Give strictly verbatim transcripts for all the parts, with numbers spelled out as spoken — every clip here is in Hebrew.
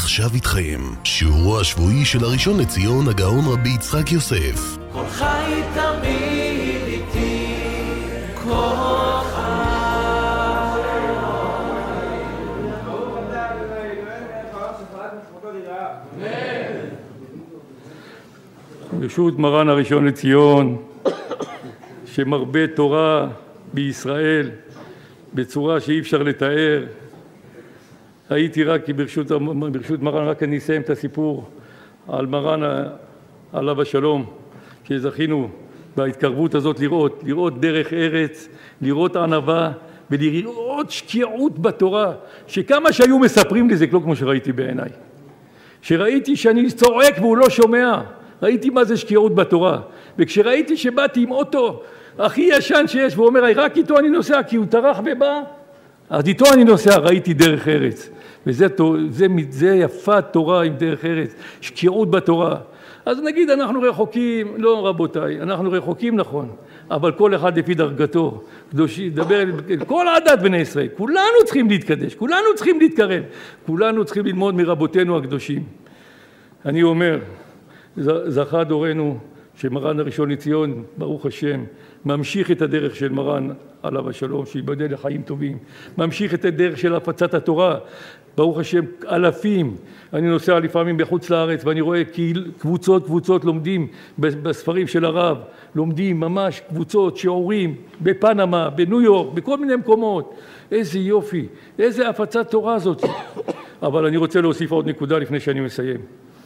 ועכשיו איתכם, שיעורו השבועי של הראשון לציון הגאון רבי יצחק יוסף. כל חי תמיד איתי, כל חי. ברשות מרן הראשון לציון, שמרבה תורה בישראל בצורה שאי אפשר לתאר. הייתי רק ברשות, ברשות מרן, רק אני אסיים את הסיפור על מרן עליו השלום, שזכינו בהתקרבות הזאת לראות, לראות דרך ארץ, לראות ענווה ולראות שקיעות בתורה, שכמה שהיו מספרים לי זה לא כמו שראיתי בעיניי. שראיתי שאני צועק והוא לא שומע, ראיתי מה זה שקיעות בתורה. וכשראיתי שבאתי עם אוטו הכי ישן שיש, והוא אומר, רק איתו אני נוסע, כי הוא טרח ובא, אז איתו אני נוסע, ראיתי דרך ארץ. וזה זה, זה יפה תורה עם דרך ארץ, שקיעות בתורה. אז נגיד אנחנו רחוקים, לא רבותיי, אנחנו רחוקים נכון, אבל כל אחד לפי דרגתו, קדושי, דבר אל כל העדת בני ישראל, כולנו צריכים להתקדש, כולנו צריכים להתקרב, כולנו צריכים ללמוד מרבותינו הקדושים. אני אומר, זכה דורנו שמרן הראשון לציון, ברוך השם, ממשיך את הדרך של מרן עליו השלום, שיבדל לחיים טובים, ממשיך את הדרך של הפצת התורה, ברוך השם, אלפים. אני נוסע לפעמים בחוץ לארץ ואני רואה קבוצות קבוצות לומדים בספרים של הרב, לומדים ממש קבוצות, שיעורים בפנמה, בניו יורק, בכל מיני מקומות. איזה יופי, איזה הפצת תורה הזאת. אבל אני רוצה להוסיף עוד נקודה לפני שאני מסיים.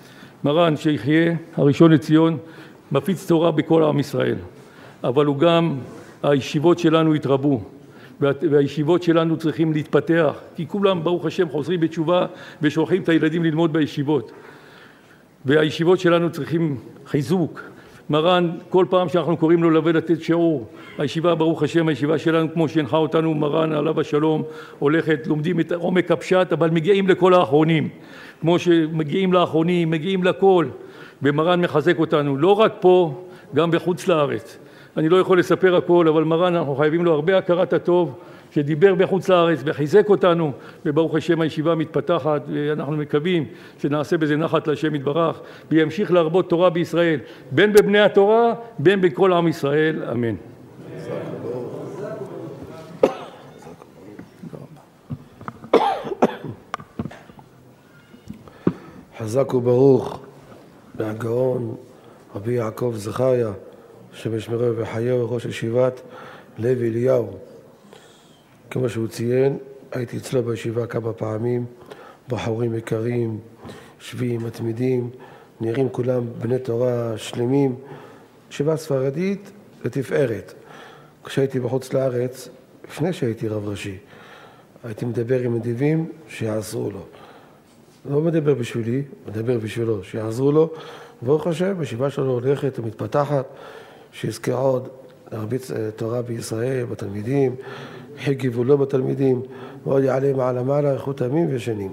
מרן שיחיה הראשון לציון מפיץ תורה בכל עם ישראל, אבל הוא גם, הישיבות שלנו התרבו, והישיבות שלנו צריכים להתפתח, כי כולם ברוך השם חוזרים בתשובה ושולחים את הילדים ללמוד בישיבות, והישיבות שלנו צריכים חיזוק. מרן, כל פעם שאנחנו קוראים לו לבוא לתת שיעור, הישיבה ברוך השם, הישיבה שלנו כמו שהנחה אותנו מרן עליו השלום, הולכת, לומדים את עומק הפשט, אבל מגיעים לכל האחרונים, כמו שמגיעים לאחרונים, מגיעים לכל, ומרן מחזק אותנו, לא רק פה, גם בחוץ לארץ. אני לא יכול לספר הכל, אבל מרן אנחנו חייבים לו הרבה הכרת הטוב, שדיבר בחוץ לארץ וחיזק אותנו, וברוך השם הישיבה מתפתחת, ואנחנו מקווים שנעשה בזה נחת להשם יתברך, וימשיך להרבות תורה בישראל, בין בבני התורה, בין בכל עם ישראל, אמן. חזק וברוך מהגאון רבי יעקב זכריה, שמשמרו וחייהו, ראש ישיבת לוי אליהו. כמו שהוא ציין, הייתי אצלו בישיבה כמה פעמים, בחורים יקרים, שביעים, מתמידים, נראים כולם בני תורה שלמים, ישיבה ספרדית לתפארת. כשהייתי בחוץ לארץ, לפני שהייתי רב ראשי, הייתי מדבר עם נדיבים שיעזרו לו. לא מדבר בשבילי, מדבר בשבילו, שיעזרו לו. ברוך השם, הישיבה שלו הולכת ומתפתחת, שיזכה עוד להרביץ תורה בישראל, בתלמידים, חיגיבו לו בתלמידים, ועוד יעלה מעלה מעלה, איכות ימים ושנים.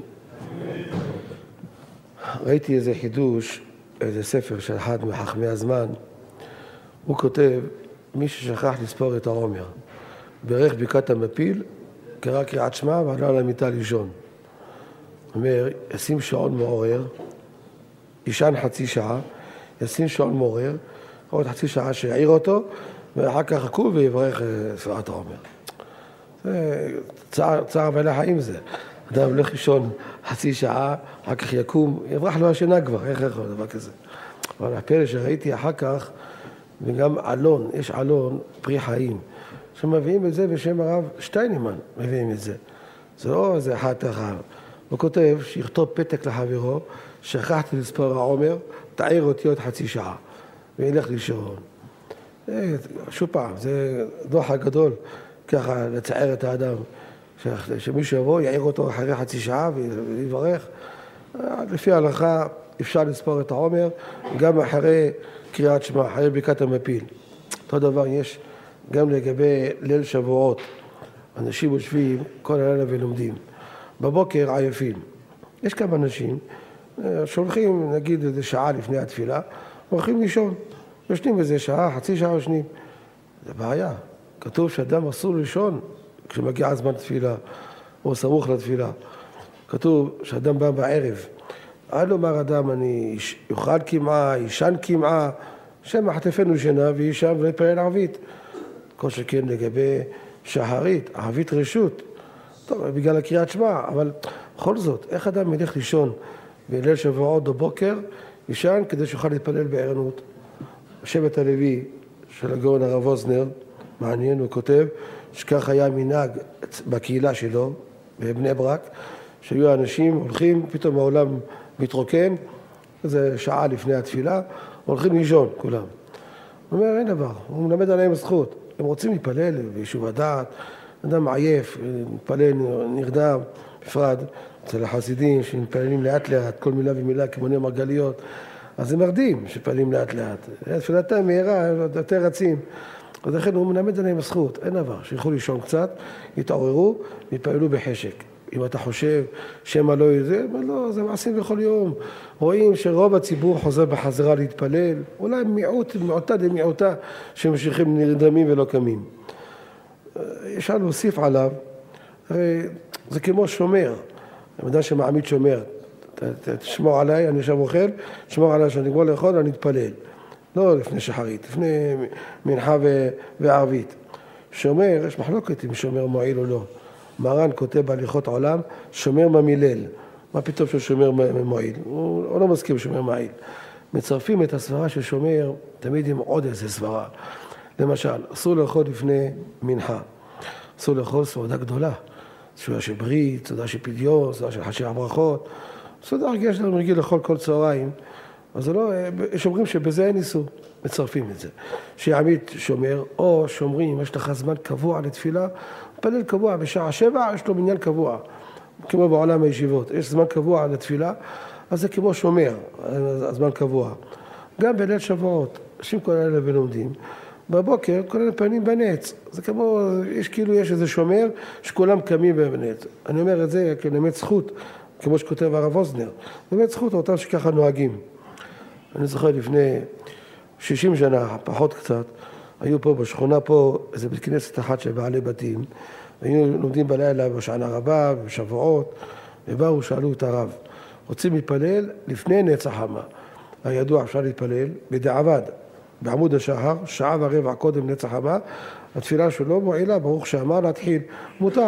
ראיתי איזה חידוש, איזה ספר של אחד מחכמי הזמן, הוא כותב, מי ששכח לספור את העומר, ברך ברכת המפיל, קרא קריאת שמע ועלה למיטה לישון. אומר, ישים שעון מעורר, ישן חצי שעה, ישים שעון מעורר, עוד חצי שעה שיעיר אותו, ואחר כך יקום ויברך ספירת העומר. זה צער, צער בעלי חיים זה. אדם הולך לישון חצי שעה, אחר כך יקום, יברח לו השינה כבר, איך איך דבר כזה. אבל הפלא שראיתי אחר כך, וגם אלון, יש אלון, פרי חיים, שמביאים את זה בשם הרב שטיינמן, מביאים את זה. זה לא איזה אחד אחד. הוא כותב שיכתוב פתק לחברו, שכחתי לספור העומר, תעיר אותי עוד חצי שעה, וילך לישון. שוב פעם, זה דוח הגדול, ככה לצער את האדם, שמישהו יבוא, יעיר אותו אחרי חצי שעה ויברך. לפי ההלכה אפשר לספור את העומר, גם אחרי קריאת שמע, אחרי ברכת המפיל. אותו דבר יש גם לגבי ליל שבועות. אנשים יושבים כל הלילה ולומדים. בבוקר עייפים. יש כמה אנשים שהולכים, נגיד, איזה שעה לפני התפילה, הולכים לישון. ישנים איזה שעה, חצי שעה ישנים. זה בעיה. כתוב שאדם אסור לישון כשמגיע הזמן תפילה, או סמוך לתפילה. כתוב שאדם בא בערב, עד לומר אדם, אני יאכל קמעה, ישן קמעה, שם מחטפנו שינה וישן ולא יתפלל ערבית. כל שכן לגבי שחרית, ערבית רשות, טוב, בגלל הקריאת שמע, אבל בכל זאת, איך אדם ילך לישון בליל שבועות או בוקר, ישן כדי שיוכל להתפלל בערנות? שבט הלוי של הגאון הרב אוזנר, מעניין, הוא כותב שכך היה מנהג בקהילה שלו, בבני ברק, שהיו אנשים הולכים, פתאום העולם מתרוקן, זה שעה לפני התפילה, הולכים לישון כולם. הוא אומר, אין דבר, הוא מלמד עליהם זכות. הם רוצים להתפלל ביישוב הדעת, אדם עייף, מתפלל, נרדם, בפרט, אצל החסידים שמתפללים לאט לאט, כל מילה ומילה כמו נר מרגליות, אז הם מרדים שפעלים לאט לאט. תפילתם מהירה, יותר רצים. אז לכן הוא מלמד עליהם זכות, אין דבר, שילכו לישון קצת, יתעוררו, יתפללו בחשק. אם אתה חושב שמה לא יזה, לא, זה מעשים בכל יום. רואים שרוב הציבור חוזר בחזרה להתפלל, אולי מיעוט, מיעוטה דמיעוטה, שממשיכים נרדמים ולא קמים. אפשר להוסיף עליו, הרי זה כמו שומר, המדע שמעמיד שומר, תשמור עליי, אני עכשיו אוכל, תשמור עליי שאני אגמור לאכול, אני אתפלל. לא לפני שחרית, לפני מנחה וערבית. שומר, יש מחלוקת אם שומר מועיל או לא. מרן כותב בהליכות העולם, שומר ממילל. מה פתאום ששומר מועיל? הוא, הוא לא מסכים שומר מועיל. מצרפים את הסברה של שומר, תמיד עם עוד איזה סברה. למשל, אסור לאכול לפני מנחה. אסור לאכול סעודה גדולה. סעודה של ברית, סעודה של פדיון, סעודה של חשי הברכות. סעודה יש לנו רגיל לאכול כל צהריים. אז לא, יש אומרים שבזה אין איסור, מצרפים את זה. שיעמיד שומר, או שומרים, יש לך זמן קבוע לתפילה, פלל קבוע בשעה שבע, יש לו מניין קבוע, כמו בעולם הישיבות, יש זמן קבוע לתפילה, אז זה כמו שומר, הזמן קבוע. גם בליל שבועות, אנשים כל אלה ולומדים, בבוקר כל אלה פנים בנץ, זה כמו, יש כאילו יש איזה שומר שכולם קמים בנץ. אני אומר את זה כנמת זכות, כמו שכותב הרב אוזנר, נמת זכות אותם שככה נוהגים. אני זוכר לפני שישים שנה, פחות קצת, היו פה בשכונה פה איזה בית כנסת אחת של בעלי בתים, היו לומדים בלילה בשענה רבה, בשבועות, ובאו שאלו את הרב, רוצים להתפלל לפני נצח חמה. הידוע אפשר להתפלל בדיעבד, בעמוד השחר, שעה ורבע קודם נצח חמה, התפילה שלו מועילה, ברוך שאמר להתחיל, מותר.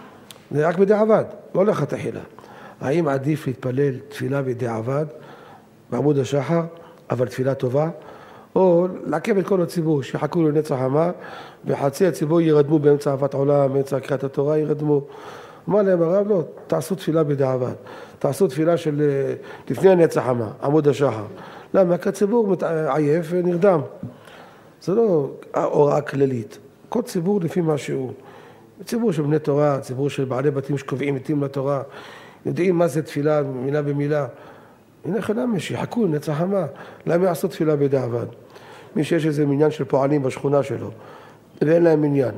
זה רק בדיעבד, לא לכתחילה. האם עדיף להתפלל תפילה בדיעבד, בעמוד השחר, אבל תפילה טובה, או לעכב את כל הציבור, שיחכו לנצח חמה, וחצי הציבור ירדמו באמצע אהבת עולם, באמצע קריאת התורה ירדמו. אמר להם הרב, לא, תעשו תפילה בדיעבד, תעשו תפילה של לפני הנצח חמה, עמוד השחר. למה? כי הציבור עייף ונרדם. זה לא הוראה כללית. כל ציבור לפי מה שהוא. ציבור של בני תורה, ציבור של בעלי בתים שקובעים עתים לתורה, יודעים מה זה תפילה מילה במילה. הנה חלמה, שיחכו לנצח חמה, למה יעשו תפילה בדיעבד? מי שיש איזה מניין של פועלים בשכונה שלו, ואין להם מניין,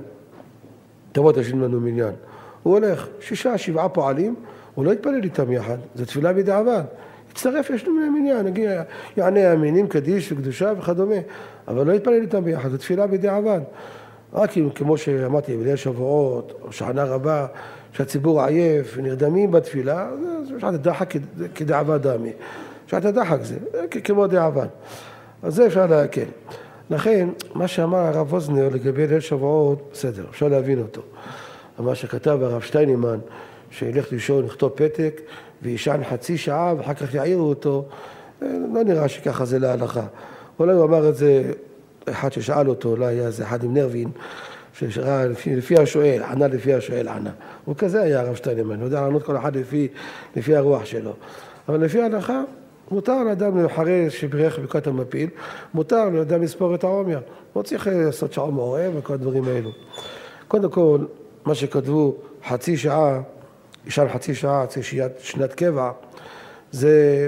תבוא תשאיר לנו מניין. הוא הולך, שישה, שבעה פועלים, הוא לא יתפלל איתם יחד, זה תפילה בדיעבד. יצטרף, יש לו מניין, נגיע, יענה אמינים, קדיש וקדושה וכדומה, אבל לא יתפלל איתם ביחד, זה תפילה בדיעבד. רק כמו שאמרתי, בליל שבועות, או שנה רבה, שהציבור עייף ונרדמים בתפילה, זה שעת הדחק כדעבד דמי. שעת הדחק זה, כמו דעבד. אז זה אפשר להקל. לכן, מה שאמר הרב אוזנר לגבי ליל שבועות, בסדר, אפשר להבין אותו. מה שכתב הרב שטיינמן, שילך לישון, לכתוב פתק, וישן חצי שעה, ואחר כך יעירו אותו, לא נראה שככה זה להלכה. אולי הוא אמר את זה, אחד ששאל אותו, אולי היה זה אחד עם נרבין, שראה לפי, לפי השואל, ענה לפי השואל ענה. הוא כזה היה הרב שטיינמן, הוא יודע לענות כל אחד לפי, לפי הרוח שלו. אבל לפי ההלכה, מותר לאדם אחרי שברך ברכת המפיל, מותר לאדם לספור את העומר. לא צריך לעשות שעון מעורב וכל הדברים האלו. קודם כל, מה שכתבו חצי שעה, ישן חצי שעה, חצי שנת קבע, זה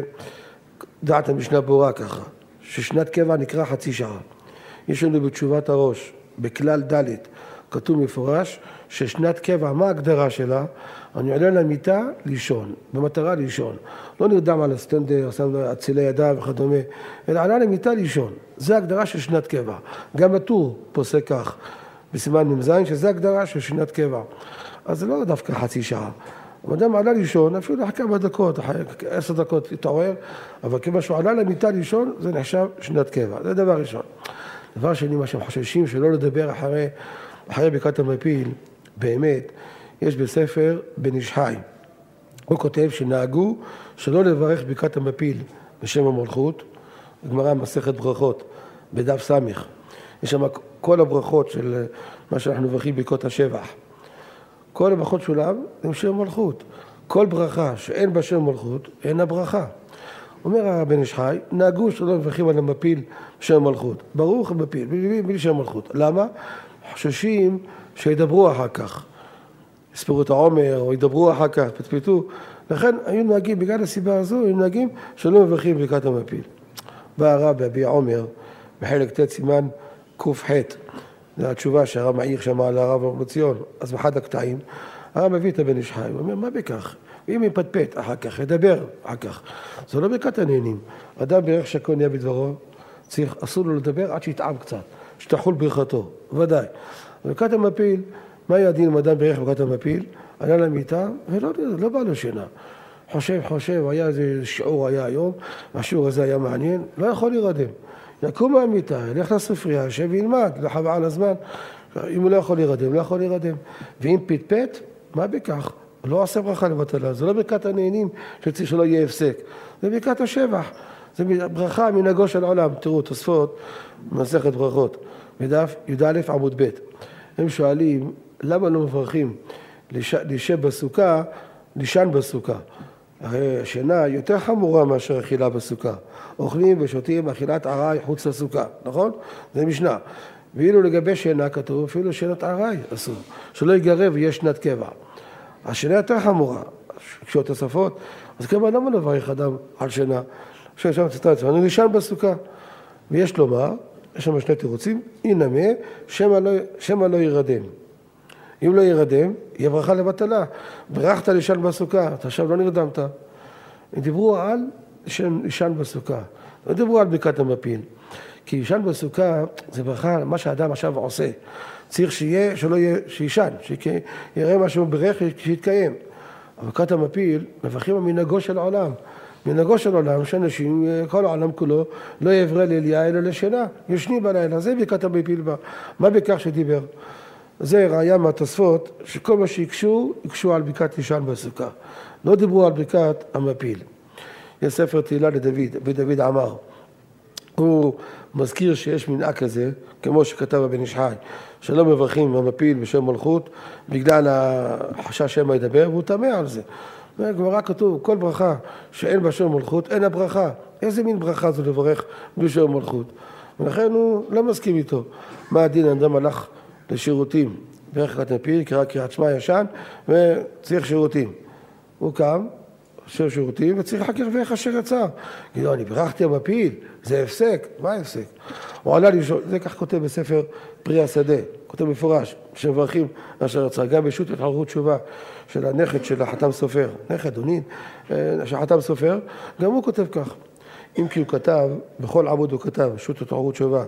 דעת המשנה ברורה ככה, ששנת קבע נקרא חצי שעה. יש לנו בתשובת הראש, בכלל ד' כתוב מפורש, ששנת קבע, מה ההגדרה שלה? אני עולה למיטה לישון, במטרה לישון. לא נרדם על הסטנדר, אצילי ידיו וכדומה, אלא עלה למיטה לישון. זה ההגדרה של שנת קבע. גם הטור פוסק כך, בסימן ממזין, שזה הגדרה של שנת קבע. אז זה לא דווקא חצי שעה. אם אדם עלה לישון, אפילו אחרי כמה דקות, אחרי עשר דקות התעורר, אבל כמה שהוא עלה למיטה לישון, זה נחשב שנת קבע. זה דבר ראשון. דבר שני, מה שהם חוששים שלא לדבר אחרי, אחרי ברכת המפיל, באמת, יש בספר בן איש חי. הוא כותב שנהגו שלא לברך ברכת המפיל בשם המלכות, גמרא מסכת ברכות, בדף סמיך. יש שם כל הברכות של מה שאנחנו מברכים ברכות השבח. כל הברכות שולם הם שם מלכות. כל ברכה שאין בה שם מלכות, אין הברכה. אומר הבן איש חי, נהגו שלא מברכים על המפיל בשם מלכות. ברוך המפיל, בלי, בלי שם מלכות. למה? חוששים שידברו אחר כך. יספרו את העומר, או ידברו אחר כך, פטפטו. לכן היו נהגים, בגלל הסיבה הזו, היו נהגים שלא מברכים ברכת המפיל. בא הרב אבי עומר, בחלק ט' סימן קוף ח'. זו התשובה שהרב מעיר שם על הרב ארמציון. אז באחד הקטעים, הרב מביא את הבן איש חי, הוא אומר, מה בכך? ואם יפטפט אחר כך, ידבר אחר כך. זה לא ברכת הנהנים. אדם בערך שקון יהיה בדברו, צריך, אסור לו לדבר עד שיטעם קצת, שתחול ברכתו, ודאי. ברכת המפיל, מה היה הדין אם אדם בערך ברכת המפיל? עלה למיטה ולא לא בא לו שינה. חושב, חושב, היה איזה שיעור היה היום, השיעור הזה היה מעניין, לא יכול להירדם. יקום מהמיטה, ילך לספרייה, ישב וילמד, לחווה על הזמן. אם הוא לא יכול להירדם, לא יכול להירדם. ואם פטפט, מה בכך? לא עושה ברכה לבטלה. זה לא ברכת הנהנים שצריך שלא יהיה הפסק. זה ברכת השבח. זה ברכה מנהגו של העולם. תראו, תוספות, מסכת ברכות. בדף י"א עמוד ב'. הם שואלים, למה לא מברכים לישב בסוכה, לישן בסוכה? הרי השינה יותר חמורה מאשר אכילה בסוכה. אוכלים ושותים אכילת עראי חוץ לסוכה, נכון? זה משנה. ואילו לגבי שינה כתוב, אפילו שינת עראי אסור. שלא יגרב ויהיה שנת קבע. השינה יותר חמורה. קשויות תוספות, אז כמה למה לברך אדם על שינה? שם ציטרציה, אני לישן בסוכה. ויש לומר, יש שם שני תירוצים, אינמה, שמא לא, שמא לא ירדם. אם לא ירדם, יהיה ברכה לבטלה. ברכת לישן בסוכה, אתה עכשיו לא נרדמת. הם דיברו על לישן בסוכה. לא דיברו על ברכת המפיל. כי לישן בסוכה זה ברכה, מה שהאדם עכשיו עושה. צריך שיהיה, שלא יהיה, שישן, שיראה משהו ברך, שיתקיים. ברכת המפיל, מברכים המנהגו של העולם. מנהגו של העולם, שאנשים, כל העולם כולו, לא יעברה ליליה אלא לשינה. ישנים בלילה, זה ברכת המפיל בה. מה בכך שדיבר? זה ראיה מהתוספות, שכל מה שיקשו, יקשו על ברכת לישן בסוכה. לא דיברו על ברכת המפיל. יש ספר תהילה לדוד, ודוד אמר. הוא מזכיר שיש מנהג כזה, כמו שכתב הבן איש חי, שלא מברכים המפיל בשם מלכות, בגלל החשש שמא ידבר, והוא תמה על זה. בגמרא כתוב, כל ברכה שאין בה שם מלכות, אין הברכה. איזה מין ברכה זו לברך בשם מלכות? ולכן הוא לא מסכים איתו. מה הדין? אדם הלך לשירותים, ברכת המפיל, קרא קריאת שמע ישן, וצריך שירותים. הוא קם, עושה שירותים, וצריך אחר כך ואיך אשר יצא. כאילו, אני ברכתי המפיל, זה הפסק. מה הפסק? הוא עלה לשאול, זה כך כותב בספר פרי השדה, כותב מפורש, שמברכים אשר יצא. גם בשו"ת התעוררות תשובה של הנכד של החתם סופר, נכד או נין, של החתם סופר, גם הוא כותב כך. אם כי הוא כתב, בכל עמוד הוא כתב, שו"ת התעוררות תשובה,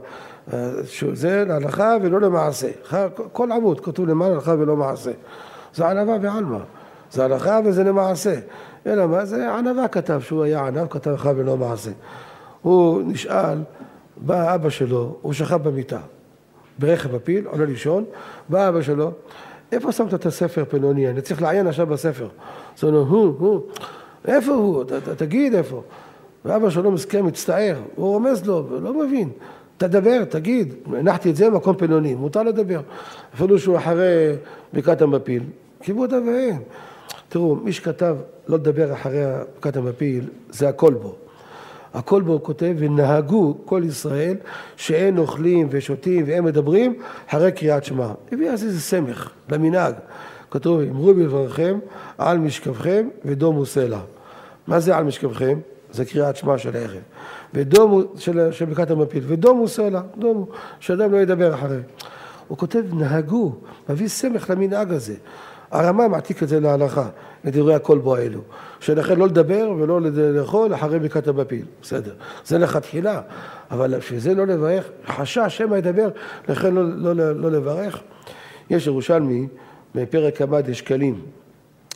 זה להלכה ולא למעשה. כל עמוד כתוב למעלה הלכה ולא מעשה. זה ענווה ועלמא. זה הלכה וזה למעשה. אלא מה? זה ענווה כתב, שהוא היה ענב, כתב הלכה ולא מעשה. הוא נשאל, בא אבא שלו, הוא שכב במיטה, ברכב הפיל, עולה לישון, בא אבא שלו, איפה שמת את הספר פנוני? אני צריך לעיין עכשיו בספר. זה אומר, הוא, הוא, איפה הוא? ת, ת, תגיד איפה. ואבא שלו מסכם, מצטער, הוא רומז לו, לא מבין. תדבר, תגיד, הנחתי את זה במקום פנוני, מותר לדבר. אפילו שהוא אחרי ברכת המפיל, כיבוד אב ואם. תראו, מי שכתב לא לדבר אחרי ברכת המפיל, זה הכל בו. הכל בו כותב, ונהגו כל ישראל שאין אוכלים ושותים והם מדברים אחרי קריאת שמע. הביא אז איזה סמך למנהג. כתוב, אמרו בדברכם על משכבכם ודומו סלע. מה זה על משכבכם? זה קריאת שמע של הערב. ודומו, של, של ברכת המפיל, ודומו סלע, דומו, שאדם לא ידבר אחרי. הוא כותב, נהגו, מביא סמך למנהג הזה. הרמה מעתיק את זה להלכה, לדברי הכל בו האלו. שלכן לא לדבר ולא לאכול אחרי ברכת המפיל. בסדר. זה לכתחילה. אבל שזה לא לברך, חשש שמא ידבר, לכן לא, לא, לא, לא לברך. יש ירושלמי, בפרק כמה דשקלים,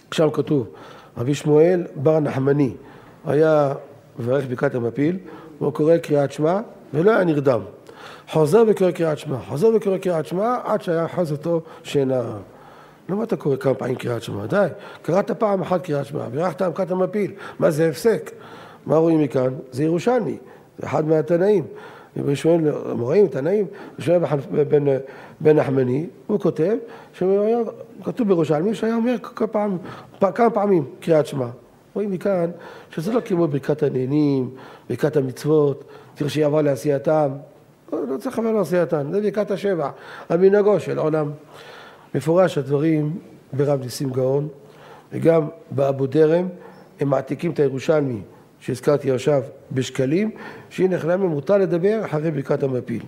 שם כתוב, רבי שמואל בר נחמני היה מברך ברכת המפיל, והוא קורא קריאת שמע ולא היה נרדם. חוזר וקורא קריאת שמע, חוזר וקורא קריאת שמע עד שהיה חז אותו שינה. למה אתה קורא כמה פעמים קריאת שמע? די, קראת פעם אחת קריאת שמע, ברכת ברכת המפיל, מה זה הפסק? מה רואים מכאן? זה ירושלמי, זה אחד מהתנאים. ושואל, רואים תנאים, ושואל בן, בן נחמני, הוא כותב, שהיה, כתוב בירושלמי, שהיה אומר כמה, פעם, כמה פעמים קריאת שמע. רואים מכאן שזה לא כמו ברכת הנהנים, ברכת המצוות, צריך שיבוא לעשייתם, לא, לא צריך לבוא לעשייתם, זה ברכת השבע, המנהגו של עולם. מפורש הדברים ברב ניסים גאון, וגם באבו דרם, הם מעתיקים את הירושלמי, שהזכרתי עכשיו בשקלים, שהנה חלמה מותר לדבר אחרי ברכת המפיל.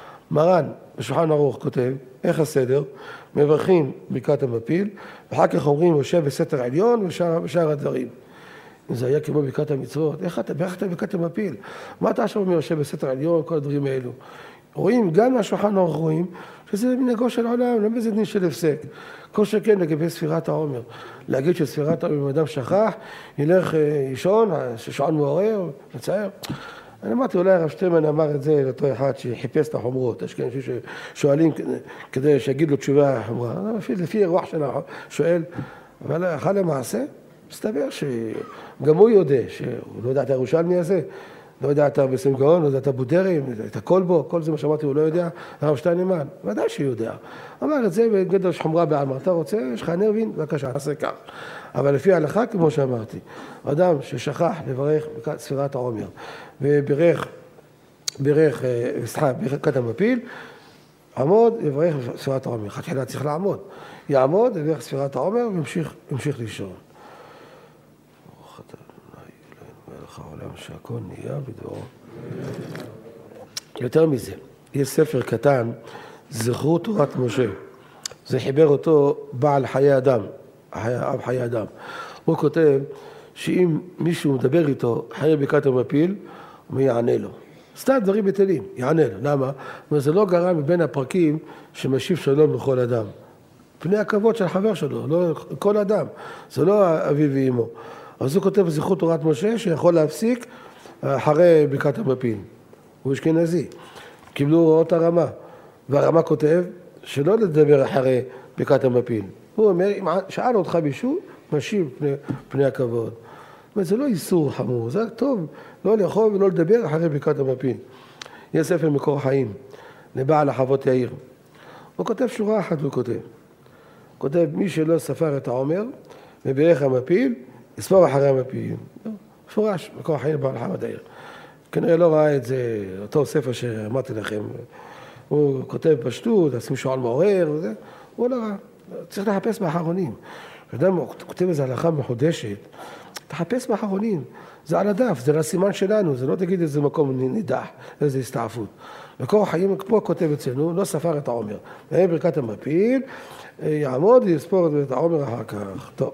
מרן, בשולחן ערוך, כותב, איך הסדר? מברכים ברכת המפיל, ואחר כך אומרים, יושב בסתר עליון ושאר, ושאר הדברים. אם זה היה כמו ברכת המצוות, איך אתה ברכת ברכת המפיל? מה אתה עכשיו אומר, יושב בסתר עליון, כל הדברים האלו? רואים, גם מהשולחן ערוך רואים, שזה מנהגו של העולם, לא בזה דין של הפסק. כל שכן לגבי ספירת העומר. להגיד שספירת העומר, אם אדם שכח, ילך לישון, ששעון מעורר, מצער. אני אמרתי, אולי הרב שטרמן אמר את זה לאותו אחד שחיפש את החומרות. יש כאלה ששואלים כדי שיגיד לו תשובה חומרה. לפי הרוח של השואל, אבל אחר למעשה, מסתבר שגם הוא יודע, שהוא לא יודע את הירושלמי הזה, לא יודע את בסם גאון, לא יודע את הבודרים, את הכל בו, כל זה מה שאמרתי הוא לא יודע, הרב שטיינמן, ודאי שהוא יודע. אמר את זה בגדר שחומרה בעלמא, אתה רוצה, יש לך נרבין, בבקשה, תעשה כך. אבל לפי ההלכה, כמו שאמרתי, אדם ששכח לברך ספירת העומר, וברך, ברך, סליחה, ברכת המפיל, עמוד וברך ספירת העומר. חתחילה צריך לעמוד. יעמוד וברך ספירת העומר וימשיך לישון. העולם שהכל נהיה בדברו. יותר מזה, יש ספר קטן, זכרו תורת משה. זה חיבר אותו בעל חיי אדם, אב חיי אדם. הוא כותב שאם מישהו מדבר איתו חיי ברכת המפיל, הוא יענה לו. סתם דברים בטלים, יענה לו. למה? זה לא גרם מבין הפרקים שמשיב שלום לכל אדם. פני הכבוד של החבר שלו, לא כל אדם. זה לא אביו ואמו. אז הוא כותב בזכרו תורת משה שיכול להפסיק אחרי ברכת המפיל. הוא אשכנזי. קיבלו הוראות הרמה. והרמה כותב שלא לדבר אחרי ברכת המפיל. הוא אומר, אם שאל אותך מישהו, משיב פני, פני הכבוד. זאת אומרת, זה לא איסור חמור, זה טוב לא לאכול ולא לדבר אחרי ברכת המפיל. יש ספר מקור חיים, לבעל החוות יאיר. הוא כותב שורה אחת, הוא כותב. הוא כותב, מי שלא ספר את העומר וברך המפיל, יספור אחרי המפיל. מפורש, מקור חיים לבעל החוות יאיר. כנראה לא ראה את זה, אותו ספר שאמרתי לכם. הוא כותב פשטות, עושים שעון מעורר וזה. הוא לא ראה. צריך לחפש באחרונים. כשאדם כותב איזו הלכה מחודשת, תחפש באחרונים. זה על הדף, זה לסימן שלנו, זה לא תגיד איזה מקום נידח, איזה הסתעפות. מקור החיים פה כותב אצלנו, לא ספר את העומר. והיה ברכת המפיל, יעמוד ויספור את העומר אחר כך. טוב.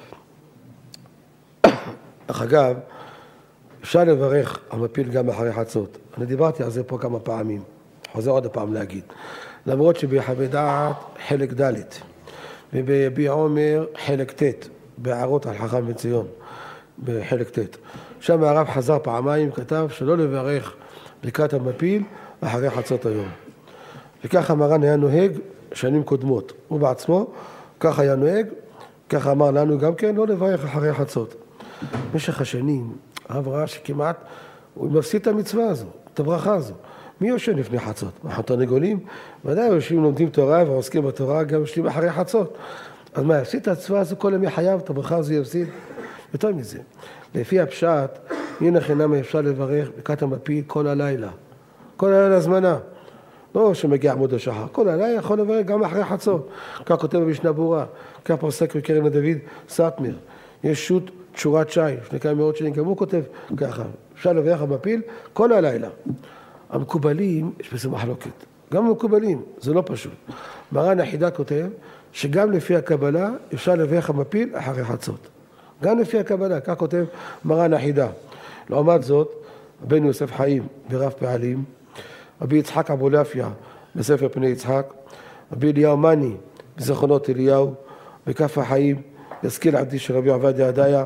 אך אגב, אפשר לברך המפיל גם אחרי חצות. אני דיברתי על זה פה כמה פעמים. חוזר עוד הפעם להגיד. למרות שבחוות דעת חלק ד' ובביע עומר חלק ט', בהערות על חכם בן ציון, בחלק ט'. שם הרב חזר פעמיים, כתב שלא לברך ברכת המפיל אחרי חצות היום. וככה מרן היה נוהג שנים קודמות. הוא בעצמו, ככה היה נוהג, ככה אמר לנו גם כן, לא לברך אחרי חצות. במשך השנים, הרב ראה שכמעט הוא מפסיד את המצווה הזו, את הברכה הזו. מי יושן לפני חצות? אנחנו תרנגולים? ודאי יושבים לומדים תורה ועוסקים בתורה גם יושבים אחרי חצות. אז מה, יפסיד את המצווה הזו כל ימי חייו, את הברכה הזו יפסיד? יותר מזה. לפי הפשט, הנה חינם אפשר לברך ברכת המפיל כל הלילה. כל הלילה זמנה. לא שמגיע עמוד השחר. כל הלילה יכול לברך גם אחרי חצות. כך כותב במשנה ברורה. כך פוסק בקרן הדוד סטמר. יש שו"ת תשורת שי, לפני כמה מאות שנים, גם הוא כותב ככה. אפשר לברך המפיל כל הלילה. המקובלים, יש בזה מחלוקת. גם המקובלים, זה לא פשוט. מרן החידה כותב שגם לפי הקבלה אפשר לברך המפיל אחרי חצות. גם לפי הקבלה, כך כותב מרן החידה. לעומת זאת, בן יוסף חיים ברב פעלים, רבי יצחק אבולעפיה בספר פני יצחק, רבי אליהו מני בזיכרונות אליהו, בכף החיים, יזכיר עבדי של רבי עובדיה ידעיה,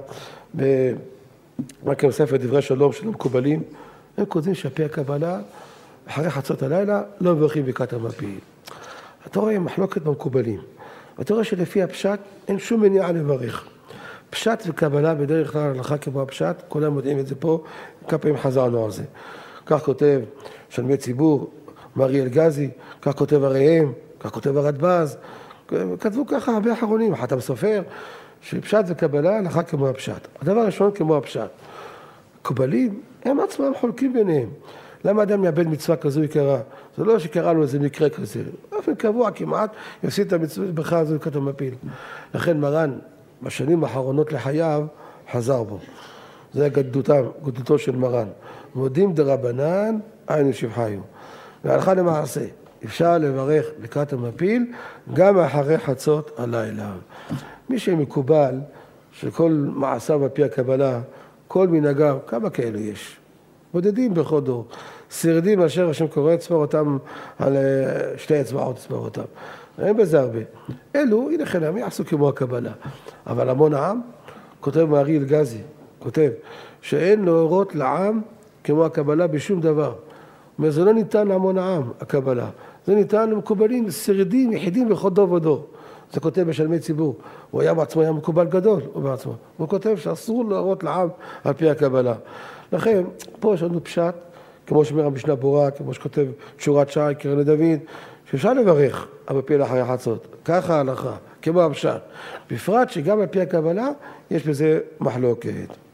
רק ספר דברי שלום של המקובלים, הם כותבים שעל-פי הקבלה, אחרי חצות הלילה, לא מברכים ברכת המפיל. אתה רואה מחלוקת במקובלים. אתה רואה שלפי הפשט אין שום מניעה לברך. פשט וקבלה בדרך כלל הלכה כמו הפשט, כולם יודעים את זה פה, כמה פעמים חזרנו על זה. כך כותב שלמי ציבור, מרי אלגזי, כך כותב הראם, כך כותב הרדב"ז, כתבו ככה הרבה אחרונים, החתם סופר, שפשט וקבלה הלכה כמו הפשט. הדבר הראשון כמו הפשט. קבלים, הם עצמם חולקים ביניהם. למה אדם מאבד מצווה כזו יקרה? זה לא שקראנו איזה מקרה כזה. באופן קבוע כמעט, יפסיד את המצווה ברכה הזו ברכת המפיל. לכן מרן, בשנים האחרונות לחייו, חזר בו. זה גדלותם, גדלותו של מרן. מודים דרבנן, היינו שבחיו. והלכה למעשה, אפשר לברך ברכת המפיל, גם אחרי חצות הלילה. מי שמקובל, שכל מעשיו על פי הקבלה, כל מנהגיו, כמה כאלה יש? בודדים בכל דור. שרידים אשר השם קורא, צפור אותם על שתי אצבעות, צפור אותם. אין בזה הרבה. אלו, הנה חינם, יעשו כמו הקבלה. אבל המון העם, כותב מרי אלגזי, כותב, שאין להורות לעם כמו הקבלה בשום דבר. אומר, זה לא ניתן להמון העם, הקבלה. זה ניתן למקובלים, שרידים, יחידים בכל דור ודור. זה כותב בשלמי ציבור. הוא היה בעצמו, היה מקובל גדול, הוא בעצמו. הוא כותב שאסור להורות לעם על פי הקבלה. לכן, פה יש לנו פשט, כמו שאומר המשנה ברורה, כמו שכותב שורת שי, קרן לדוד, שאפשר לברך על פי אחרי חצות. ככה ההלכה, כמו הפשט. בפרט שגם על פי הקבלה, יש בזה מחלוקת.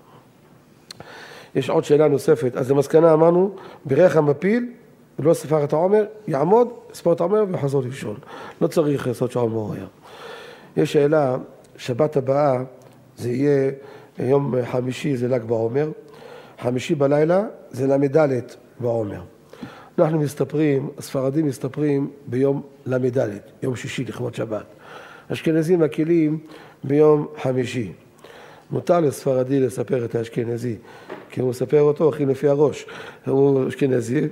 יש עוד שאלה נוספת. אז למסקנה אמרנו, ברך המפיל, ולא ספר את העומר, יעמוד, ספר את העומר וחזור לישון. לא צריך לעשות שעון מעורר. יש שאלה, שבת הבאה, זה יהיה יום חמישי, זה ל"ג בעומר. חמישי בלילה, זה למ"ד בעומר. אנחנו מסתפרים, הספרדים מסתפרים ביום למ"ד, יום שישי לכבוד שבת. אשכנזים מקלים ביום חמישי. מותר לספרדי לספר את האשכנזי, כי הוא מספר אותו, הכי לפי הראש. הוא אשכנזי,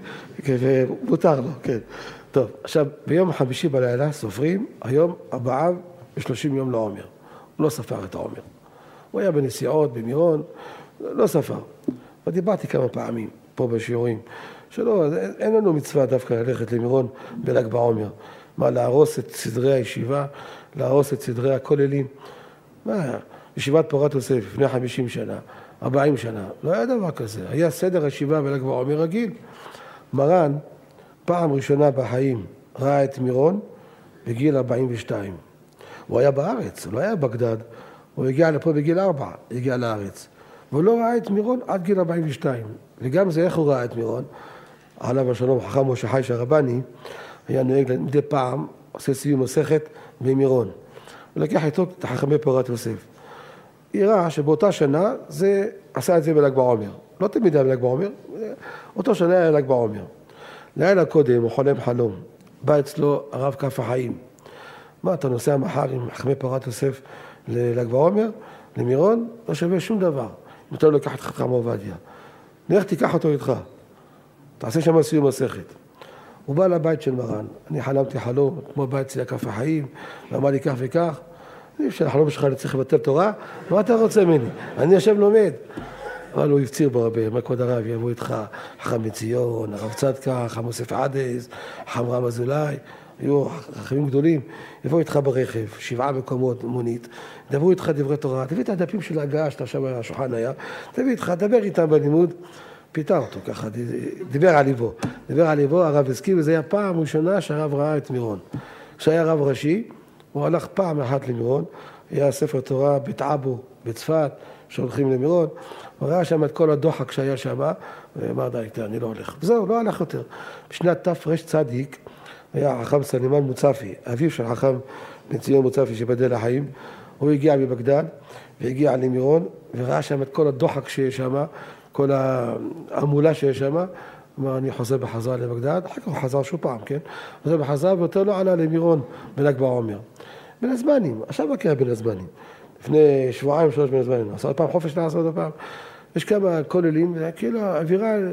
ומותר לו, כן. טוב, עכשיו, ביום חמישי בלילה סופרים, היום ארבעה ושלושים יום לעומר. הוא לא ספר את העומר. הוא היה בנסיעות, במירון, לא ספר. ודיברתי כמה פעמים פה בשיעורים, שלא, אין לנו מצווה דווקא ללכת למירון בל"ג בעומר. מה, להרוס את סדרי הישיבה, להרוס את סדרי הכוללים. מה, ישיבת פורת יוסף לפני חמישים שנה, ארבעים שנה, לא היה דבר כזה. היה סדר הישיבה בל"ג בעומר רגיל. מרן, פעם ראשונה בחיים, ראה את מירון בגיל ארבעים ושתיים. הוא היה בארץ, הוא לא היה בגדד, הוא הגיע לפה בגיל ארבע, הגיע לארץ. והוא לא ראה את מירון עד גיל ארבעים ושתיים. וגם זה איך הוא ראה את מירון. עליו השלום, חכם משה חי שהרבני, היה נוהג מדי פעם, עושה סיום מסכת במירון. הוא לקח איתו את חכמי פורת יוסף. היא ראה שבאותה שנה זה עשה את זה בל"ג בעומר. לא תמיד היה בל"ג בעומר, אותו שנה היה ל"ג בעומר. לילה קודם הוא חולם חלום. בא אצלו הרב כף החיים. מה, אתה נוסע מחר עם חכמי פורת יוסף לל"ג בעומר? למירון? לא שווה שום דבר. אם אתה לא לקח את חכם עובדיה. נלך תיקח אותו איתך. תעשה שם סיום מסכת. הוא בא לבית של מרן. אני חלמתי חלום, כמו בית אצלי כף החיים, ואמר לי כך וכך. אני חושב שהחלום שלך צריך לבטל תורה, מה אתה רוצה ממני? אני יושב לומד. אבל הוא הפציר בו הרבה, מה כבוד הרב, יבוא איתך חכם מציון, הרב צדקה, חכם יוסף עדס, חכם רם אזולאי, היו חכמים גדולים, יבואו איתך ברכב, שבעה מקומות מונית, דברו איתך דברי תורה, תביא את הדפים של ההגעה שאתה שם השולחן היה, תביא איתך, דבר איתם בלימוד, פיתה אותו ככה, דיבר על ליבו, דיבר על ליבו, הרב הסכים, וזה היה פעם ראשונה שהרב ראה את מירון. כשהיה רב ראשי, הוא הלך פעם אחת למירון, היה ספר תורה בתעבו, בצפת, שהולכים למירון, הוא ראה שם את כל הדוחק שהיה שם, ואמר די, אני לא הולך. וזהו, לא הלך יותר. בשנת תר"ש צדיק, היה חכם סלימן מוצפי, אביו של חכם מציון מוצפי שבדל החיים, הוא הגיע מבגדד, והגיע למירון, וראה שם את כל הדוחק שיש שם, כל העמולה שיש שם, אמר, אני חוזר בחזרה לבגדד, אחר כך הוא חזר שוב פעם, כן? חוזר בחזרה, ויותר לא עלה למירון בל"ג בעומר. בין הזמנים, עכשיו מה קרה בין הזמנים? לפני שבועיים, שלוש בין הזמנים, עשה עוד פעם חופש לעשות עוד פעם. יש כמה כוללים, כאילו, אווירה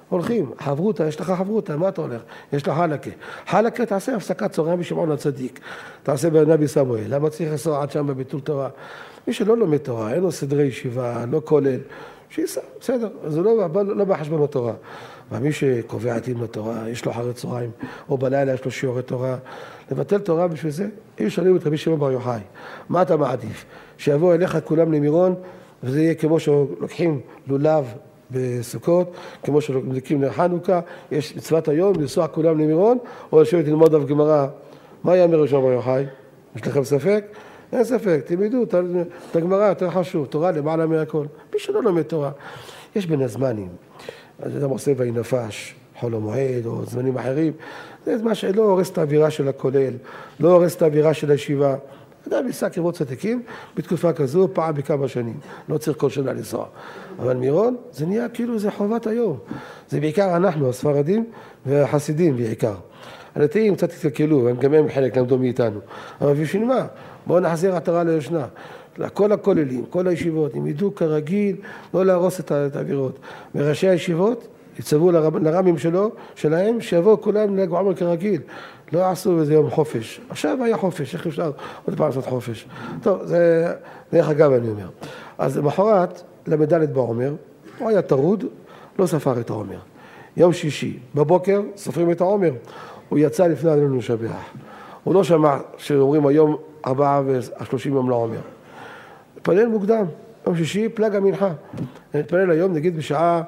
הולכים, חברותה, יש לך חברותה, מה אתה הולך? יש לך חלקה. חלקה תעשה הפסקת צהריים בשמעון הצדיק. תעשה בנבי סמואל. למה צריך לנסוע עד שם בביטול תורה? מי שלא לומד תורה, אין לו סדרי ישיבה, לא כולל, שיסע, בסדר, זה לא, לא בחשבון התורה. ומי שקובע עתים לתורה, יש לו אחרי צהריים, או בלילה יש לו שיעורי תורה, לבטל תורה בשביל זה, אם שואלים את רבי שמעון בר יוחאי, מה אתה מעדיף? שיבוא אליך כולם למירון, וזה יהיה כמו שלוקחים לולב בסוכות, כמו שמדליקים לחנוכה, יש מצוות היום, לנסוע כולם למירון, או לשבת ללמוד דף גמרא. מה יאמר רבי שמעון בר יוחאי? יש לכם ספק? אין ספק, תלמדו את הגמרא, יותר חשוב, תורה למעלה מהכל. מי שלא לומד תורה, יש בין הזמנים. אדם עושה ואי נפש, חול המועד או זמנים אחרים, זה מה שלא הורס את האווירה של הכולל, לא הורס את האווירה של הישיבה. אדם ניסה קרבות צדיקים בתקופה כזו, פעם בכמה שנים, לא צריך כל שנה לנסוע. אבל מירון, זה נהיה כאילו זה חובת היום. זה בעיקר אנחנו, הספרדים והחסידים בעיקר. הדתיים קצת התקלקלו, גם הם חלק למדו מאיתנו. אבל בשביל מה? בואו נחזיר עטרה ליושנה. כל הכוללים, כל הישיבות, הם ידעו כרגיל לא להרוס את האווירות. וראשי הישיבות יצבו לרמים שלו, שלהם, שיבואו כולם לל"ג בעומר כרגיל. לא יעשו איזה יום חופש. עכשיו היה חופש, איך אפשר עוד פעם לעשות חופש? טוב, זה דרך אגב אני אומר. אז למחרת, למדלת בעומר, הוא היה טרוד, לא ספר את העומר. יום שישי, בבוקר, סופרים את העומר. הוא יצא לפני אדוני לשבח. הוא לא שמע שאומרים היום ארבעה ושלושים יום לעומר. התפלל מוקדם, יום שישי, פלג המנחה. נתפלל היום, נגיד בשעה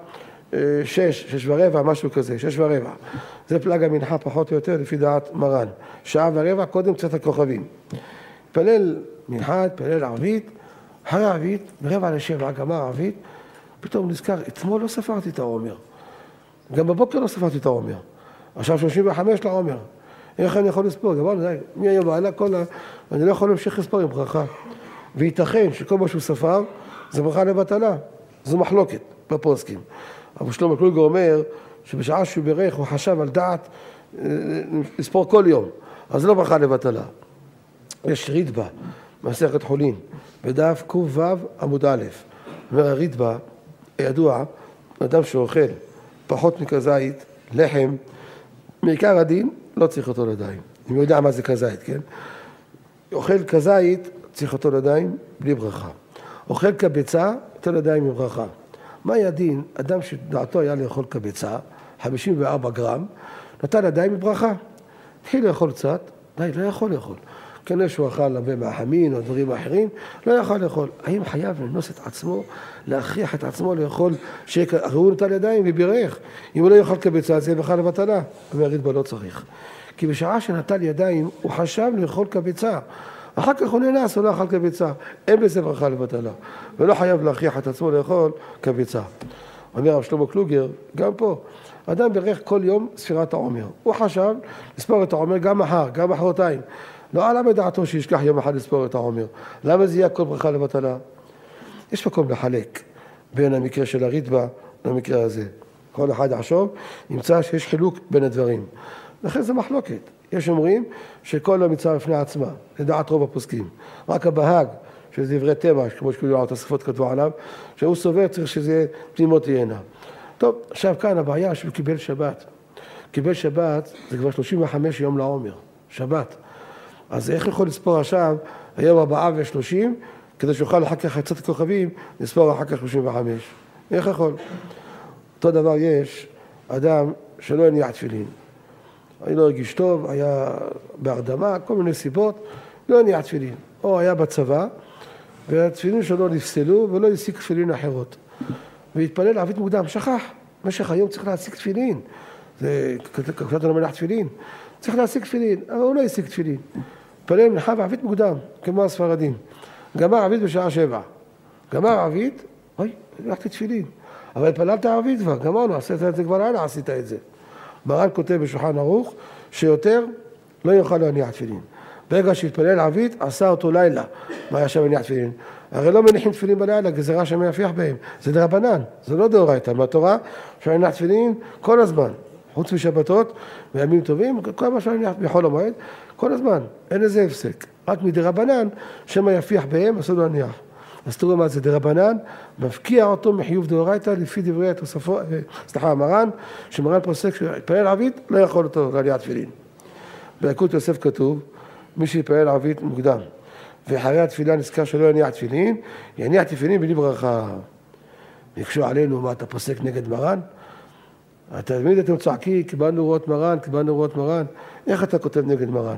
שש, שש ורבע, משהו כזה, שש ורבע. זה פלג המנחה פחות או יותר לפי דעת מרן. שעה ורבע, קודם קצת הכוכבים. התפלל מנחה, התפלל ערבית, אחרי ערבית, ברבע לשבע, גמר ערבית, פתאום נזכר, אתמול לא ספרתי את העומר. גם בבוקר לא ספרתי את העומר. עכשיו שלושים וחמש לעומר. איך אני יכול לספור? גמרנו, די, מי היום בעלה כל ה... אני לא יכול להמשיך לספור עם ברכה. וייתכן שכל מה שהוא ספר, זה ברכה לבטלה. זו מחלוקת בפוסקים. אבל שלמה קלוגר אומר, שבשעה שהוא ברך, הוא חשב על דעת לספור כל יום. אז זה לא ברכה לבטלה. יש רידב"א, מסכת חולין, בדף ק"ו עמוד א'. אומר הרידב"א, ידוע, אדם שאוכל פחות מכזית, לחם, מעיקר הדין, לא צריך אותו לידיים. אם הוא יודע מה זה כזית, כן? אוכל כזית, צריך אותו לידיים, בלי ברכה. אוכל כביצה, אותו לידיים עם ברכה. מה היה דין? אדם שדעתו היה לאכול כביצה, חמישים וארבע גרם, נתן לידיים עם ברכה. התחיל לאכול קצת, די, לא יכול לאכול. כנראה שהוא אכל הרבה מהחמין או דברים אחרים, לא יכול לאכול. האם חייב לנוס את עצמו, להכריח את עצמו לאכול, שהוא נתן ידיים ובירך. אם הוא לא יאכל כביצה, זה בכלל לבטלה. אומר רידב"א לא צריך. כי בשעה שנטל ידיים, הוא חשב לאכול כביצה. אחר כך הוא נאנס, הוא לא אכל כביצה. אין בזה ברכה לבטלה. ולא חייב להכריח את עצמו לאכול כביצה. אומר הרב שלמה קלוגר, גם פה, אדם בירך כל יום ספירת העומר. הוא חשב לספור את העומר גם מחר, גם מחרתיים. לא עלה בדעתו שישכח יום אחד לספור את העומר. למה זה יהיה כל ברכה לבטלה? יש מקום לחלק בין המקרה של הרידב"א למקרה הזה. כל אחד יחשוב, ימצא שיש חילוק בין הדברים. לכן זה מחלוקת. יש אומרים שכל המצווה בפני עצמה, לדעת רוב הפוסקים. רק הבהג, שזה דברי תמה, כמו שכאילו התוספות כתבו עליו, שהוא סובר צריך שזה פנימות תהיינה. טוב, עכשיו כאן הבעיה שהוא קיבל שבת. קיבל שבת, זה כבר שלושים וחמש יום לעומר. שבת. אז איך יכול לספור עכשיו, היום ארבעה ושלושים, כדי שיוכל אחר כך חצות הכוכבים, לספור אחר כך שלושים וחמש. איך יכול? אותו דבר יש אדם שלא הניח תפילין. אני לא הרגיש טוב, היה בהרדמה, כל מיני סיבות, לא הניח תפילין. או היה בצבא, והתפילין שלו נפסלו ולא השיג תפילין אחרות. והתפלל ערבית מוקדם, שכח. במשך היום צריך להשיג תפילין. זה כתוב לא מניח תפילין. צריך להשיג תפילין, אבל הוא לא השיג תפילין. התפלל מנחה וערבית מוקדם, כמו הספרדים. גמר ערבית בשעה שבע. גמר ערבית, אוי, הלכתי תפילין. אבל התפללת ערבית כבר, גמרנו, עשית את זה כבר לילה, עשית את זה. מרן כותב בשולחן ערוך, שיותר לא יוכל להניח תפילין. ברגע שהתפלל ערבית, עשה אותו לילה. מה היה שם להניח תפילין? הרי לא מניחים תפילין בלילה, גזירה שמייפיח בהם. זה דרבנן, זה לא דאורייתא. מהתורה, שמניח תפילין כל הזמן. חוץ משבתות, בימים טובים, כל מה שמניח בחול המועד, כל הזמן. אין איזה הפסק. רק מדרבנן, שמא יפיח בהם, אסור להניח. אז תראו מה זה דרבנן, מפקיע אותו מחיוב דאורייתא לפי דברי התוספות, סליחה, המרן, שמרן פוסק שהתפלל ערבית לא יכול אותו לעליית תפילין. ביקוד יוסף כתוב, מי שיתפלל ערבית מוקדם, ואחרי התפילה נזכר שלא יניח תפילין, יניח תפילין בלי ברכה. יקשו עלינו, מה אתה פוסק נגד מרן? תמיד אתם צועקים, קיבלנו רואות מרן, קיבלנו רואות מרן, איך אתה כותב נגד מרן?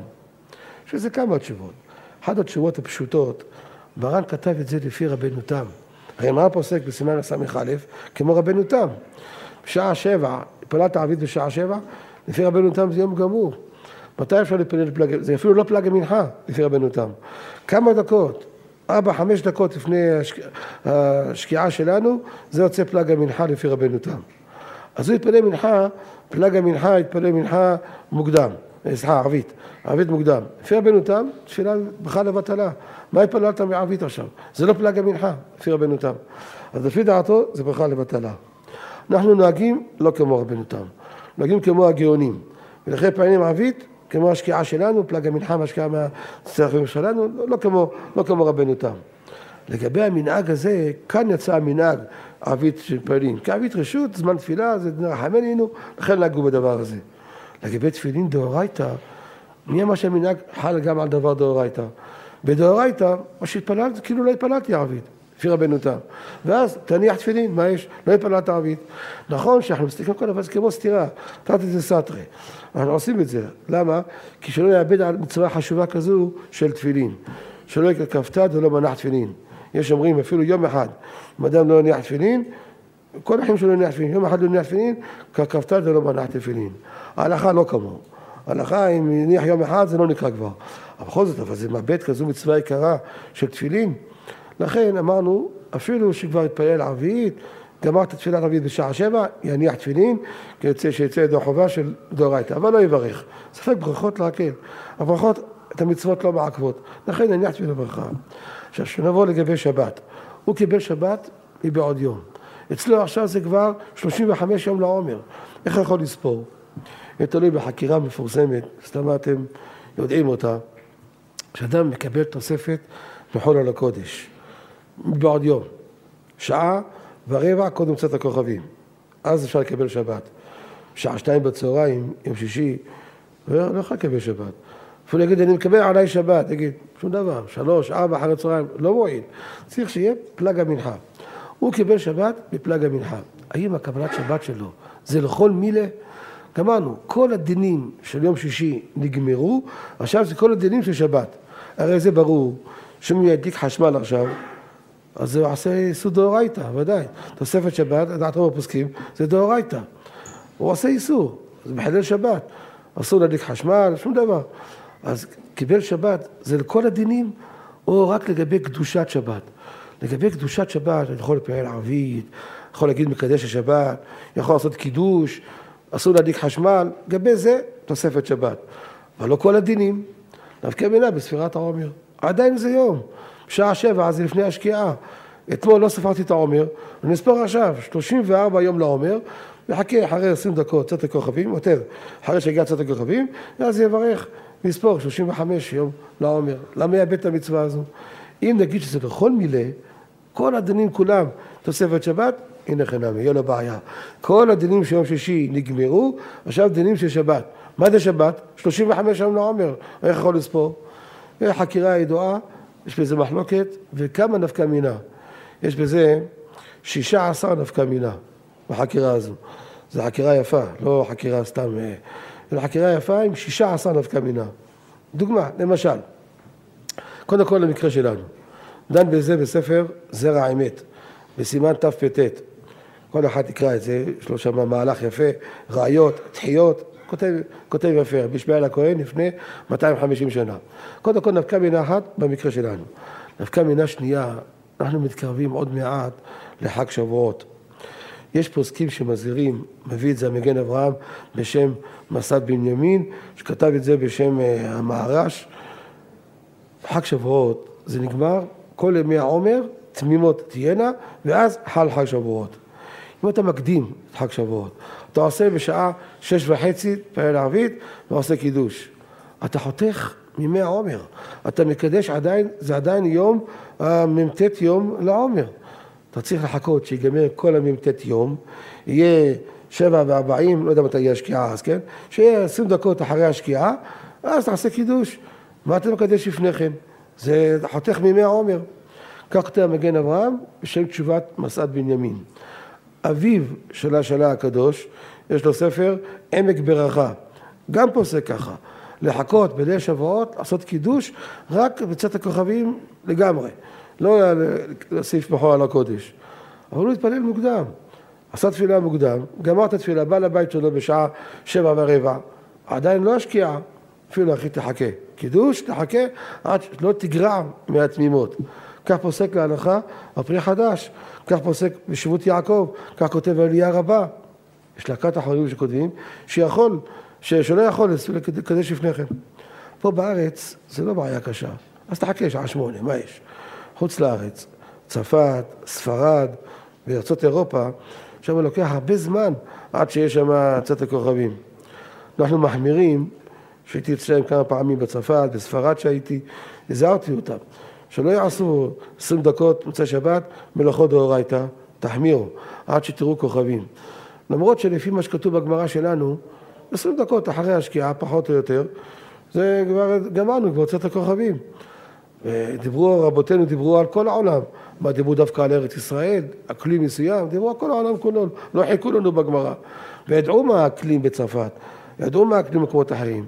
שזה כמה תשובות. אחת התשובות הפשוטות, מרן כתב את זה לפי רבנו תם. הרי מרן פוסק בסימן סמך א' כמו רבנו תם. בשעה שבע, התפללת ערבית בשעה שבע, לפי רבנו תם זה יום גמור. מתי אפשר להתפלל פלאג? זה אפילו לא פלאג המנחה, לפי רבנו תם. כמה דקות, ארבע, חמש דקות לפני השק... השקיעה שלנו, זה יוצא פלאג המנחה לפי רבנו תם. אז הוא יתפלל מנחה, פלאג המנחה יתפלל מנחה מוקדם. סליחה, ערבית, ערבית מוקדם. לפי רבנו תם, תפילה בכלל לבטלה. מה התפללת מערבית עכשיו? זה לא פלאג המנחה, לפי רבנו תם. אז לפי דעתו, זה בכלל לבטלה. אנחנו נוהגים לא כמו רבנו תם, נוהגים כמו הגאונים. ולכן פעמים ערבית, כמו השקיעה שלנו, פלאג המנחה מהשקיעה מהצרכים שלנו, לא כמו, לא כמו רבנו תם. לגבי המנהג הזה, כאן יצא המנהג ערבית של פועלים. כערבית רשות, זמן תפילה, זה רחמנו, לכן נהגו בדבר הזה. לגבי תפילין דאורייתא, נהיה מה שהמנהג חל גם על דבר דאורייתא. בדאורייתא, מה שהתפללת, כאילו לא התפללתי ערבית, לפי רבנו תם. ואז תניח תפילין, מה יש? לא התפללת ערבית. נכון שאנחנו מסתכלים כל דבר, זה כמו סתירה, תרתי זה סתרי. אנחנו עושים את זה. למה? כי שלא יאבד על מצווה חשובה כזו של תפילין. שלא יקרא כ"ט ולא מנח תפילין. יש אומרים אפילו יום אחד, אם אדם לא יניח תפילין, כל החיים שלו יניח תפילין, יום אחד לא יניח תפילין, כ"ט ולא מנח תפילין. ההלכה לא כמו. ההלכה, אם יניח יום אחד, זה לא נקרא כבר. אבל בכל זאת, אבל זה מאבד כזו מצווה יקרה של תפילין. לכן אמרנו, אפילו שכבר התפלל ערבית, גמרת תפילת ערבית בשעה שבע, יניח תפילין, כיוצא שיצא ידו חובה של דאורייתא, אבל לא יברך. ספק ברכות להקל. הברכות, את המצוות לא מעכבות. לכן יניח תפילין ברכה. עכשיו, שנבוא לגבי שבת. הוא קיבל שבת, היא בעוד יום. אצלו עכשיו זה כבר שלושים וחמישה יום לעומר. איך יכול לספור? זה תלוי בחקירה מפורסמת, סתם אתם יודעים אותה, שאדם מקבל תוספת מחול על הקודש. בעוד יום. שעה ורבע קודם קצת הכוכבים. אז אפשר לקבל שבת. שעה שתיים בצהריים, יום שישי, לא יכול לקבל שבת. אפילו להגיד, אני מקבל עליי שבת, תגיד, שום דבר, שלוש, ארבע, אחר הצהריים, לא מועיל. צריך שיהיה פלאג המנחה. הוא קיבל שבת בפלאג המנחה. האם הקבלת שבת שלו זה לכל מילה? גמרנו, כל הדינים של יום שישי נגמרו, עכשיו זה כל הדינים של שבת. הרי זה ברור, שמי ידליק חשמל עכשיו, אז זה עושה איסור דאורייתא, ודאי. תוספת שבת, דעת רוב הפוסקים, זה דאורייתא. הוא עושה איסור, זה מחלל שבת. אסור להדליק חשמל, שום דבר. אז קיבל שבת, זה לכל הדינים, או רק לגבי קדושת שבת. לגבי קדושת שבת, אני יכול לפעול ערבית, יכול להגיד מקדש השבת, יכול לעשות קידוש, אסור להדליק חשמל, לגבי זה תוספת שבת. אבל לא כל הדינים, נפקא מינה בספירת העומר. עדיין זה יום, שעה שבע, אז לפני השקיעה. אתמול לא ספרתי את העומר, אני אספור עכשיו, שלושים וארבע יום לעומר, וחכה אחרי עשרים דקות, צאת הכוכבים, יותר, אחרי שהגיע צאת הכוכבים, ואז יברך, נספור שלושים וחמש יום לעומר. למה יאבד את המצווה הזו? אם נגיד שזה לכל מילה, כל הדינים כולם, תוספת שבת, הנה חינמי, יהיה לו בעיה. כל הדינים של יום שישי נגמרו, עכשיו דינים של שבת. מה זה שבת? שלושים וחמש יום לעומר. איך יכול לספור? חקירה הידועה, יש בזה מחלוקת, וכמה נפקא מינה. יש בזה שישה עשר נפקא מינה בחקירה הזו. זו חקירה יפה, לא חקירה סתם, זו חקירה יפה עם שישה עשר נפקא מינה. דוגמה, למשל, קודם כל למקרה שלנו, דן בזה בספר זרע האמת, בסימן תפ"ט. כל אחד יקרא את זה, יש לו שם מהלך יפה, ראיות, תחיות, כותב, כותב יפה, רבי ישמעאל הכהן לפני מאתיים וחמישים שנה. קודם כל נפקא מינה אחת במקרה שלנו. נפקא מינה שנייה, אנחנו מתקרבים עוד מעט לחג שבועות. יש פוסקים שמזהירים, מביא את זה המגן אברהם בשם מסד בנימין, שכתב את זה בשם המהר"ש. חג שבועות זה נגמר, כל ימי העומר תמימות תהיינה, ואז חל חג שבועות. אם אתה מקדים את חג שבועות, אתה עושה בשעה שש וחצי פעל ערבית ועושה קידוש. אתה חותך מימי העומר. אתה מקדש עדיין, זה עדיין יום, המ"ט יום לעומר. אתה צריך לחכות שיגמר כל המ"ט יום, יהיה שבע וארבעים, לא יודע מתי יהיה השקיעה אז, כן? שיהיה עשרים דקות אחרי השקיעה, אז תעשה קידוש. מה אתה מקדש לפניכם? זה חותך מימי העומר. כך כותב מגן אברהם בשם תשובת מסעת בנימין. אביו של השלה הקדוש, יש לו ספר עמק ברכה. גם פוסק ככה, לחכות בליל שבועות, לעשות קידוש, רק בצאת הכוכבים לגמרי. לא להוסיף מחור על הקודש. אבל הוא התפלל מוקדם. עשה תפילה מוקדם, גמר את התפילה, בא לבית שלו בשעה שבע ורבע, עדיין לא השקיעה, אפילו אחי תחכה. קידוש, תחכה, עד לא תגרע מהתמימות. כך פוסק להלכה, הפרי חדש, כך פוסק בשבות יעקב, כך כותב עלייה רבה. יש להקת אחרונים שכותבים, שיכול, שלא יכול לקדש לפניכם. פה בארץ זה לא בעיה קשה, אז תחכה שעה שמונה, מה יש? חוץ לארץ, צרפת, ספרד, בארצות אירופה, שם לוקח הרבה זמן עד שיש שם צאת הכוכבים. אנחנו מחמירים, שהייתי אצלם כמה פעמים בצרפת, בספרד שהייתי, הזהרתי אותם, שלא יעשו עשרים דקות מוצאי שבת, מלאכות דאורייתא, תחמירו, עד שתראו כוכבים. למרות שלפי מה שכתוב בגמרא שלנו, עשרים דקות אחרי השקיעה, פחות או יותר, זה כבר גמרנו, כבר צאת הכוכבים. דיברו, רבותינו דיברו על כל העולם, מה דיברו דווקא על ארץ ישראל, אקלים מסוים, דיברו על כל העולם כולו, לא חיכו לנו בגמרא. וידעו מה האקלים בצרפת, ידעו מה האקלים במקומות אחרים.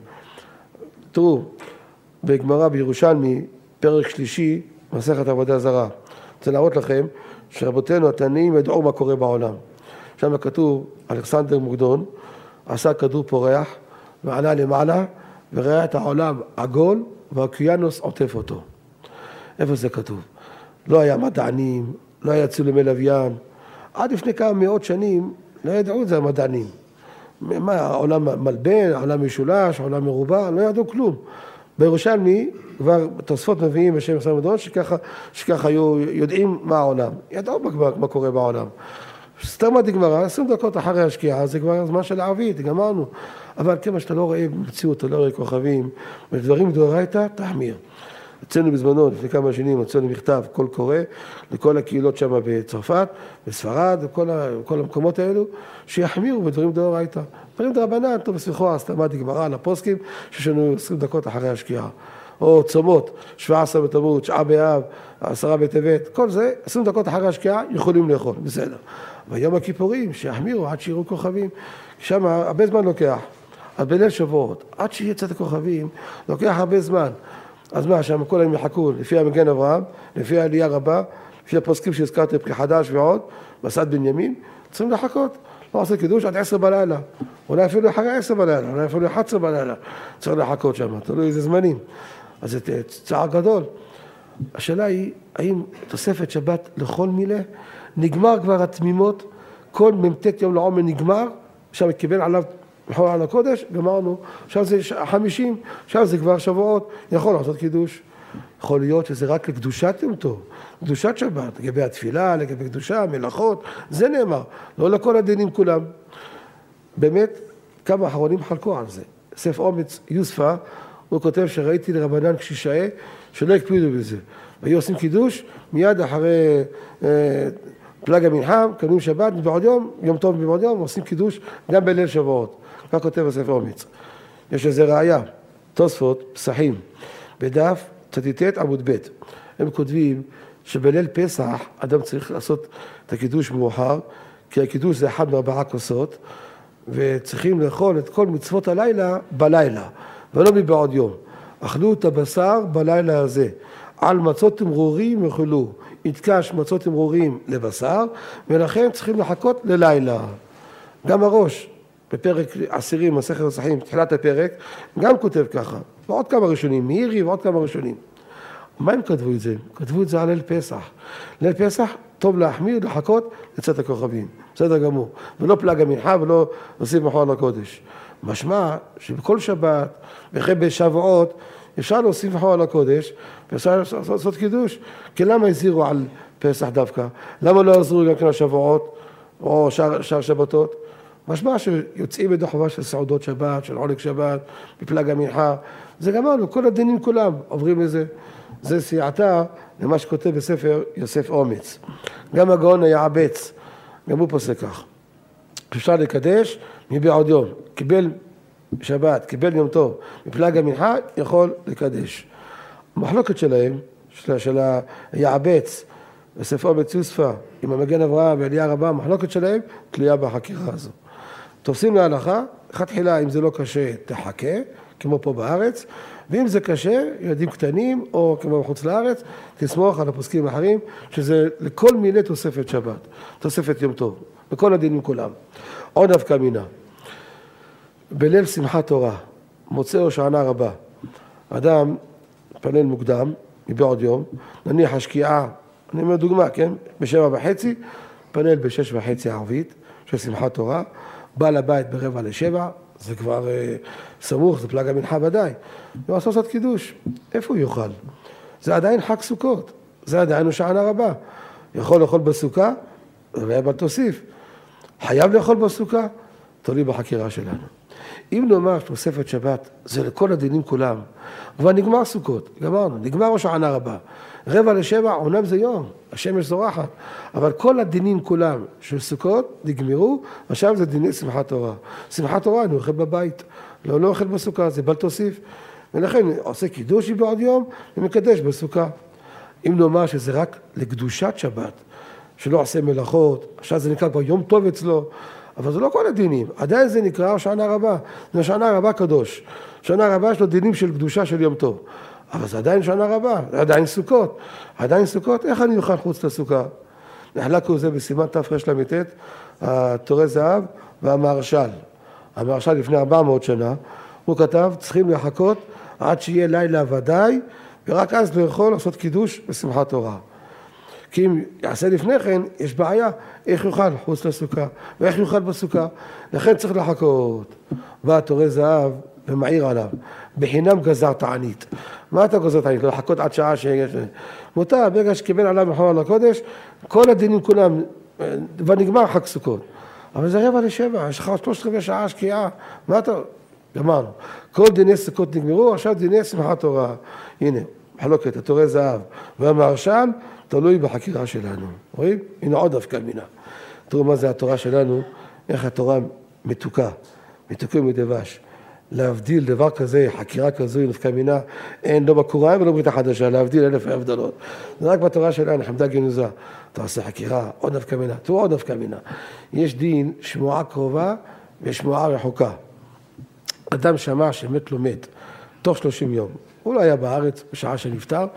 תראו, בגמרא בירושלמי, פרק שלישי, מסכת עבודה זרה. רוצה להראות לכם שרבותינו התנאים ידעו מה קורה בעולם. שם כתוב, אלכסנדר מוקדון עשה כדור פורח ועלה למעלה וראה את העולם עגול והאוקיינוס עוטף אותו. איפה זה כתוב? לא היה מדענים, לא היה צילומי לוויין. עד לפני כמה מאות שנים לא ידעו את זה המדענים. מה, העולם מלבן, העולם משולש, העולם מרובע, לא ידעו כלום. בירושלמי כבר תוספות מביאים בשם עשר מדון שככה, שככה היו יודעים מה העולם. ידעו מה קורה בעולם. סתם הדגמרה, עשרים דקות אחרי השקיעה, זה כבר הזמן של הערבית, גמרנו. אבל כמה שאתה לא רואה מציאות, אתה לא רואה כוכבים, ודברים דאורייתא, תחמיר. אצלנו בזמנו, לפני כמה שנים, אצלנו מכתב, קול קורא, לכל הקהילות שם בצרפת, בספרד, וכל כל המקומות האלו, שיחמירו בדברים דאורייתא. דברים דרבנן, טוב, בסליחו, הסתמה דגמרה על הפוסקים, שיש לנו עשרים דקות אחרי השקיעה. או צומות, שבע עשרה בתמוז, תשעה באב, עשרה בטבת, כל זה, עשרים דקות אחרי השקיעה, יכולים לאכול, בסדר. ביום הכיפורים, שיחמירו עד שיראו כוכבים, שם הרבה זמן לוקח. אז בליל שבועות, עד שיהיה צאת הכוכבים, לוקח הרבה זמן. אז מה, שם כל הם יחכו, לפי המגן אברהם, לפי העלייה רבה, לפי הפוסקים שהזכרתי, פרי חדש ועוד, מסעת בנימין, צריכים לחכות. לא עושה קידוש עד עשר בלילה, אולי אפילו אחרי עשר בלילה, אולי אפילו אחת עשרה בלילה, צריך לחכות שם, תלוי איזה זמנים. אז זה צער גדול. השאלה היא, האם תוספת שבת לכל מילה, נגמר כבר התמימות, כל מ"ט יום לעומר נגמר, עכשיו קיבל עליו מחור על הקודש, גמרנו, עכשיו זה חמישים, עכשיו זה כבר שבועות, יכול לעשות קידוש. יכול להיות שזה רק לקדושת יום טוב, קדושת שבת, לגבי התפילה, לגבי קדושה, מלאכות, זה נאמר, לא לכל הדינים כולם. באמת, כמה אחרונים חלקו על זה. סף אומץ יוספה, הוא כותב שראיתי לרבנן קשישאי, שלא הקפידו בזה. והיו עושים קידוש, מיד אחרי אה, פלג המנחה, קמים שבת, בעוד יום, יום טוב בעוד יום, עושים קידוש גם בליל שבועות. כך כותב הספר אומץ. יש איזה ראיה, תוספות, פסחים, בדף צ"ט עמוד ב'. הם כותבים שבליל פסח אדם צריך לעשות את הקידוש מאוחר, כי הקידוש זה אחד מארבעה כוסות, וצריכים לאכול את כל מצוות הלילה בלילה, ולא מבעוד יום. אכלו את הבשר בלילה הזה. על מצות תמרורים יאכלו. יתקש מצות תמרורים לבשר, ולכן צריכים לחכות ללילה. גם הראש, בפרק עשירי, מסכת פסחים, תחילת הפרק, גם כותב ככה. ועוד כמה ראשונים, מאירי ועוד כמה ראשונים. מה הם כתבו את זה? כתבו את זה על ליל פסח. ליל פסח, טוב להחמיר, לחכות לצאת הכוכבים. בסדר גמור. ולא פלג המנחה ולא נוסיף מחור לקודש. משמע שבכל שבת, ואחרי בשבועות, אפשר להוסיף מחור על הקודש, ואפשר לעשות קידוש. כי למה הזהירו על פסח דווקא? למה לא עזרו גם כן על שבועות, או שאר, שאר שבתות? משמע שיוצאים ידי חובה של סעודות שבת, של עונג שבת, בפלג המנחה, זה גמרנו, כל הדינים כולם עוברים לזה. זה סייעתה למה שכותב בספר יוסף אומץ. גם הגאון היעבץ, גם הוא פוסק כך. אפשר לקדש מבעוד יום, קיבל שבת, קיבל יום טוב, בפלג המנחה יכול לקדש. המחלוקת שלהם, של, של היעבץ, יוסף אומץ יוספה, עם המגן אברהם ועלייה רבה, המחלוקת שלהם תלויה בחקירה הזו. תופסים להלכה, אחת תחילה, אם זה לא קשה, תחכה, כמו פה בארץ, ואם זה קשה, ילדים קטנים, או כמו בחוץ לארץ, תסמוך על הפוסקים האחרים, שזה לכל מיני תוספת שבת, תוספת יום טוב, בכל הדינים כולם. עוד נפקא מינה, בליל שמחת תורה, מוצא או שענה רבה, אדם פלל מוקדם, מבעוד יום, נניח השקיעה, אני אומר דוגמה, כן? בשבע וחצי, פלל בשש וחצי ערבית, של שמחת תורה, בא לבית ברבע לשבע, זה כבר אה, סמוך, זה פלג המנחה ודאי. הוא עושה לעשות קידוש. איפה הוא יאכל? זה עדיין חג סוכות. זה עדיין שענה רבה. יכול לאכול בסוכה, אבל תוסיף. חייב לאכול בסוכה, תולי בחקירה שלנו. אם נאמר תוספת שבת, זה לכל הדינים כולם. כבר נגמר סוכות, גמרנו, נגמר או שענה רבה. רבע לשבע, עונם זה יום, השמש זורחת. אבל כל הדינים כולם של סוכות נגמרו, עכשיו זה דיני שמחת תורה. שמחת תורה אני אוכל בבית, לא, לא אוכל בסוכה, זה בל תוסיף. ולכן עושה קידוש בעוד יום ומקדש בסוכה. אם נאמר שזה רק לקדושת שבת, שלא עושה מלאכות, עכשיו זה נקרא כבר יום טוב אצלו, אבל זה לא כל הדינים, עדיין זה נקרא שענה רבה, זה שענה רבה קדוש. שענה רבה יש לו דינים של קדושה של יום טוב. אבל זה עדיין שנה רבה, זה עדיין סוכות. עדיין סוכות, איך אני אוכל חוץ לסוכה? נחלקו זה בסימן תרל"ט, התורי זהב והמהרש"ל. המהרש"ל לפני ארבע מאות שנה, הוא כתב, צריכים לחכות עד שיהיה לילה ודאי, ורק אז לאכול לעשות קידוש בשמחת תורה. כי אם יעשה לפני כן, יש בעיה, איך יוכל חוץ לסוכה, ואיך יוכל בסוכה. לכן צריך לחכות. בא תורי זהב ומעיר עליו, בחינם גזר תענית. מה אתה גוזר תענית? לא לחכות עד שעה שיש... מותר, ברגע שקיבל עליו מחמר לקודש, כל הדינים כולם, ונגמר חג סוכות. אבל זה רבע לשבע, יש לך שלושת רבעי שעה שקיעה, מה אתה... גמרנו. כל דיני סוכות נגמרו, עכשיו דיני שמחת תורה. הנה, מחלוקת, התורי זהב והמהרש"ל, תלוי בחקירה שלנו. רואים? הנה עוד דווקא מינה. תראו מה זה התורה שלנו, איך התורה מתוקה, מתוקה מדבש. להבדיל דבר כזה, חקירה כזו, נפקא מינה, אין לא בקוראן ולא ברית החדשה, להבדיל אלף הבדלות. זה רק בתורה שלנו, חמדה גנוזה. אתה עושה חקירה, עוד נפקא מינה, תראו עוד נפקא מינה. יש דין שמועה קרובה ושמועה רחוקה. אדם שמע שמת לו מת, תוך שלושים יום. הוא לא היה בארץ בשעה שנפטר,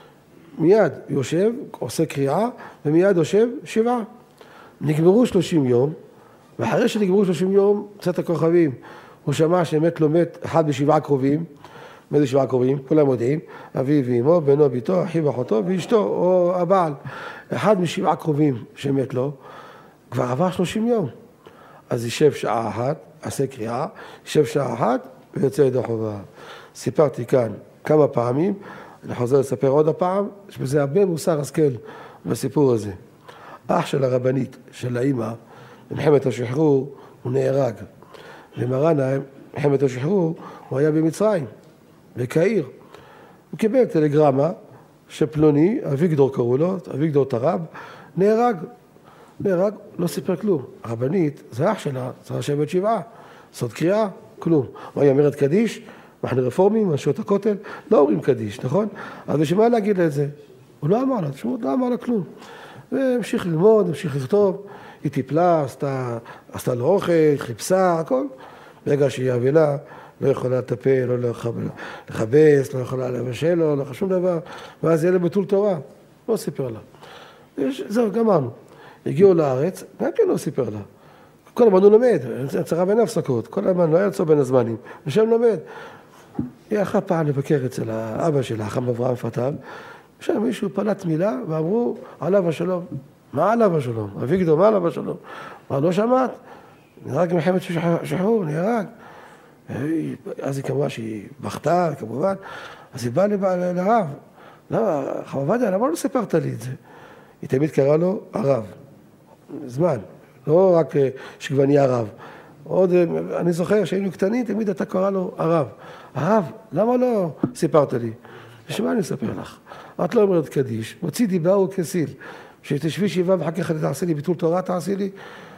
מיד יושב, עושה קריאה, ומיד יושב שבעה. נגמרו שלושים יום, ואחרי שנגמרו שלושים יום, קצת הכוכבים, הוא שמע שמת לו מת אחד בשבעה קרובים, מה זה שבעה קרובים? כולם יודעים, אביו ואמו, בנו, ביתו, אחיו ואחותו ואשתו, או הבעל. אחד משבעה קרובים שמת לו, כבר עבר שלושים יום. אז יישב שעה אחת, עשה קריאה, יישב שעה אחת, ויוצא ידי חובה. סיפרתי כאן כמה פעמים, אני חוזר לספר עוד הפעם, יש בזה הרבה מוסר השכל בסיפור הזה. אח של הרבנית, של האמא, במלחמת השחרור, הוא נהרג. למרן מלחמת השחרור, הוא היה במצרים, בקהיר. הוא קיבל טלגרמה שפלוני, אביגדור קראו לו, אביגדור תרב, נהרג. נהרג, לא סיפר כלום. הרבנית, זה אח שלה, צריך לשבת שבעה, לעשות קריאה, כלום. מה היא אומרת קדיש? אנחנו רפורמים, אנשיות הכותל, לא אומרים קדיש, נכון? אז בשביל מה להגיד לה את זה? הוא לא אמר לה, תשמעו, לא אמר לה כלום. והמשיך ללמוד, המשיך לכתוב, היא טיפלה, עשתה, עשתה לו אוכל, חיפשה, הכל. ברגע שהיא אבלה, לא יכולה לטפל, לא לכבס, לא יכולה לבשל, לא יכולה שום דבר, ואז יהיה לה בטול תורה. לא סיפר לה. זהו, גמרנו. הגיעו לארץ, גם כן לא סיפר לה. כל הזמן הוא לומד, צרה בין הפסקות, כל הזמן לא היה לצור בין הזמנים, ושם לומד. היא אחת פעם לבקר אצל האבא שלה, חם אברהם פתל, שם מישהו פלט מילה ואמרו, עליו השלום. מה עליו השלום? אביגדור, מה עליו השלום? מה, לא שמעת? נהרג מלחמת שחרור, נהרג. אז היא כמובן שהיא בכתה, כמובן, אז היא באה לרב. למה, חם עבדיה, למה לא סיפרת לי את זה? היא תמיד קראה לו הרב. זמן. לא רק שכבר נהיה רב. עוד, אני זוכר שהיינו קטנים, תמיד אתה קורא לו הרב. הרב, למה לא סיפרת לי? שמה אני אספר לך? את לא אומרת קדיש, מוציא דיבה וכסיל. שתשבי שבעה ואחר כך תעשי לי ביטול תורה, תעשי לי.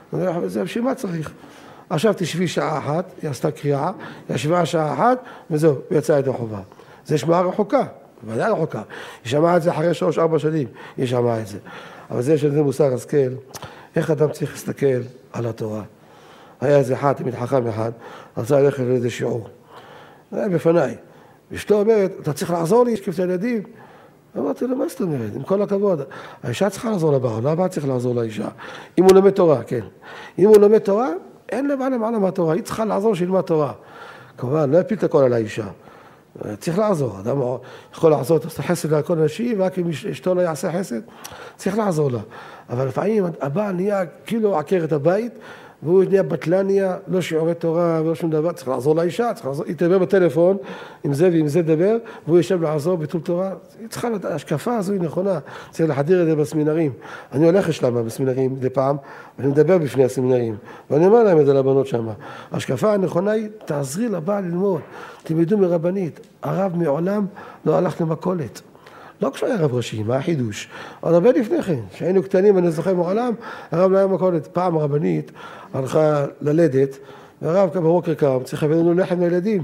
זה בשביל מה צריך? עכשיו תשבי שעה אחת, היא עשתה קריאה, ישבה שעה אחת, וזהו, ויצאה את החובה. זה שמעה רחוקה, ודאי רחוקה. היא שמעה את זה אחרי שלוש, ארבע שנים, היא שמעה את זה. אבל זה שזה מוסר השכל, איך אדם צריך להסתכל על התורה? היה איזה אחד, תמיד חכם אחד, רצה ללכת לאיזה שיעור. זה היה בפניי. ואשתו אומרת, אתה צריך לעזור לי, לשקף את הילדים. אמרתי לו, מה זאת אומרת? עם כל הכבוד. האישה צריכה לעזור לבעל, לא הבעל צריך לעזור לאישה. אם הוא לומד תורה, כן. אם הוא לומד תורה, אין לבעל למעלה מהתורה. היא צריכה לעזור שילמד תורה. כמובן, לא יפיל את הכל על האישה. צריך לעזור. אדם יכול לעזור, תעשה חסד על כל אנשים, רק אם אשתו לא יעשה חסד, צריך לעזור לה. אבל לפעמים הבעל נהיה כאילו עקר את הבית, והוא נהיה בטלניה, לא שיעורי תורה ולא שום דבר, צריך לעזור לאישה, צריך לעזור, היא תדבר בטלפון, עם זה ועם זה דבר, והוא יושב לעזור ביטול תורה, היא צריכה, ההשקפה הזו היא נכונה, צריך להחדיר את זה בסמינרים. אני הולך לשלמה בסמינרים מדי פעם, ואני מדבר בפני הסמינרים, ואני אומר להם את זה לבנות שם. ההשקפה הנכונה היא, תעזרי לבעל ללמוד, תלמדו מרבנית, הרב מעולם לא הלך למכולת. לא כשהוא היה רב ראשי, מה החידוש? עוד הרבה לפני כן, שהיינו קטנים, אני זוכר מעולם, הרב לא היה מכולת. פעם הרבנית הלכה ללדת, והרב קם בבוקר קם, צריך להביא לנו לחם לילדים.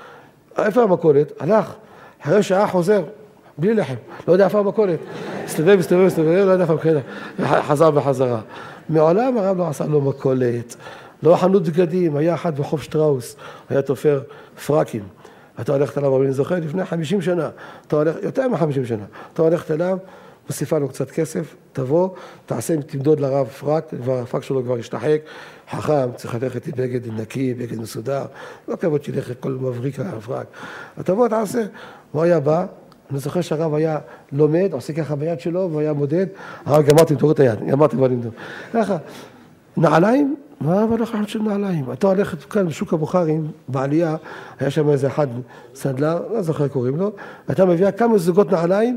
איפה המכולת? הלך, אחרי שעה חוזר, בלי לחם, לא יודע איפה המכולת. הסתובב, הסתובב, הסתובב, לא יודע איפה המכולת, חזר בחזרה. מעולם הרב לא עשה לו מכולת, לא חנות בגדים, היה אחד בחוף שטראוס, היה תופר פרקים. אתה הולכת אליו, אבל אני זוכר, לפני חמישים שנה, אתה הולך, יותר מ-חמישים שנה, אתה הולכת אליו, מוסיפה לו קצת כסף, תבוא, תעשה, תמדוד לרב פרק, הפרק שלו כבר ישתחק, חכם, צריך ללכת עם בגד נקי, בגד מסודר, לא כבוד שילך כל מבריק הפרק. תבוא, תעשה, הוא היה בא, אני זוכר שהרב היה לומד, עושה ככה ביד שלו, והוא היה מודד, הרב גמרתי, תוריד את היד, גמרתי כבר למדוד. ככה, נעליים, מה אבל אנחנו של נעליים? אתה הולכת כאן בשוק הבוכרים, בעלייה, היה שם איזה אחד סנדלר, לא זוכר קוראים לו, ואתה מביאה כמה זוגות נעליים,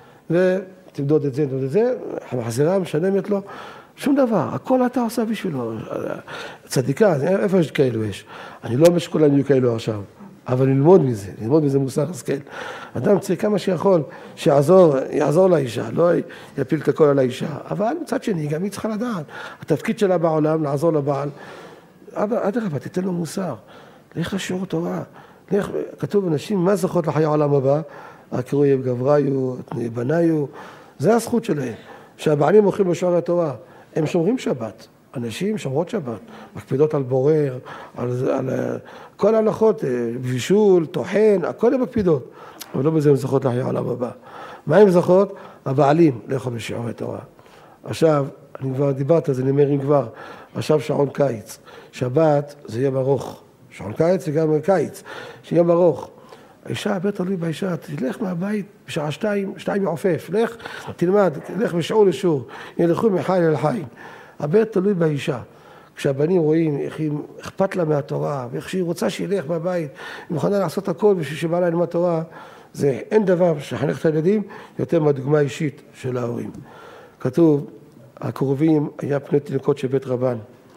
ותמדוד את זה, תמדוד את זה, מחזירה, משלמת לו, שום דבר, הכל אתה עושה בשבילו. צדיקה, איפה יש כאלו יש? אני לא אומר שכולם יהיו כאלו עכשיו, אבל ללמוד מזה, ללמוד מזה מוסר השכל. אדם צריך כמה שיכול, שיעזור, יעזור לאישה, לא יפיל את הכל על האישה. אבל מצד שני, גם היא צריכה לדעת. התפקיד שלה בעולם, לעזור לבעל. אדרבה, תיתן לו מוסר. לך לשיעור תורה. לך, כתוב אנשים, מה זוכות לחיי העולם הבא? הקרוי גבריו, בניו. זה הזכות שלהם. שהבעלים הולכים לשיעור התורה. הם שומרים שבת. אנשים שומרות שבת, מקפידות על בורר, על, על כל ההלכות, בישול, טוחן, הכל הם מקפידות. אבל לא בזה הם זוכות לחיי העולם הבא. מה הם זוכות? הבעלים לאכול בשיעורי תורה. עכשיו, אני כבר דיברת, אז אני אומר אם כבר, עכשיו שעון קיץ. שבת זה יום ארוך. שעון קיץ זה גם קיץ, שיום ארוך. האישה, הרבה תלוי באישה, תלך מהבית בשעה שתיים, שתיים מעופף, לך, תלמד, לך בשיעור לשיעור, ילכו מחי אל חי. הרבה תלוי באישה. כשהבנים רואים איך היא אכפת לה מהתורה, ואיך שהיא רוצה שילך בבית, היא מוכנה לעשות הכל בשביל שבעלה ללמוד תורה, זה אין דבר שחנך את הילדים יותר מהדוגמה האישית של ההורים. כתוב, הקרובים היה פני תינוקות של בית רבן,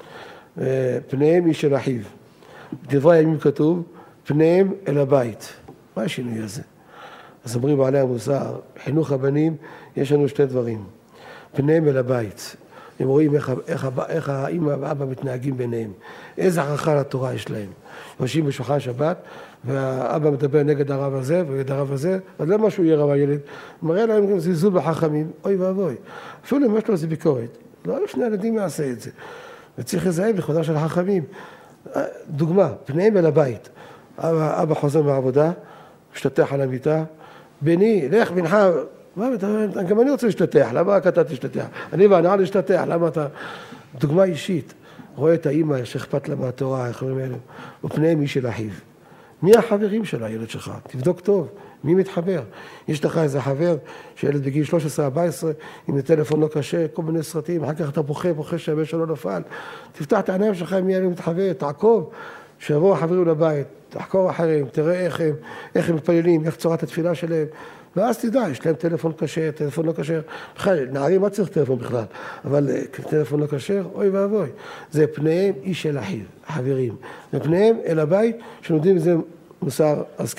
פניהם איש אל אחיו. בדברי הימים כתוב, פניהם אל הבית. מה השינוי הזה? אז אומרים בעלי המוסר, חינוך הבנים, יש לנו שתי דברים. פניהם אל הבית. הם רואים איך, איך, איך האמא והאבא מתנהגים ביניהם. איזה הערכה לתורה יש להם. יושבים בשולחן שבת, והאבא מדבר נגד הרב הזה ונגד הרב הזה, אז למה שהוא יהיה רב הילד? מראה להם גם זלזול בחכמים, אוי ואבוי. אפילו אם יש לו איזה ביקורת, לא שני ילדים יעשה את זה. וצריך לזהה לכבודם של החכמים. דוגמה, פניהם אל הבית. אבא, אבא חוזר מהעבודה, משתטח על המיטה, בני, לך בנך, מה, גם אני רוצה להשתטח, למה רק אתה תשתטח? אני והנעל להשתטח, למה אתה... דוגמה אישית, רואה את האמא שאכפת לה מהתורה, איך אומרים אלו, ופניהם איש של אחיו. מי החברים של הילד שלך? תבדוק טוב, מי מתחבר? יש לך איזה חבר שילד בגיל שלוש עשרה ארבע עשרה, עם טלפון לא קשה, כל מיני סרטים, אחר כך אתה בוכה, בוכה שהבן שלו נפל. תפתח את העיניים שלך, מי ילד מתחבר, תעקוב, שיבואו החברים לבית, תחקור אחריהם, תראה איך הם, איך הם מתפללים, איך צורת התפילה שלהם. ואז תדע, יש להם טלפון כשר, טלפון לא כשר. בכלל, נערים מה צריך טלפון בכלל? אבל טלפון לא כשר, אוי ואבוי. זה פניהם איש אל אחיו, חברים. זה פניהם אל הבית, שנותנים לזה מוסר השכל.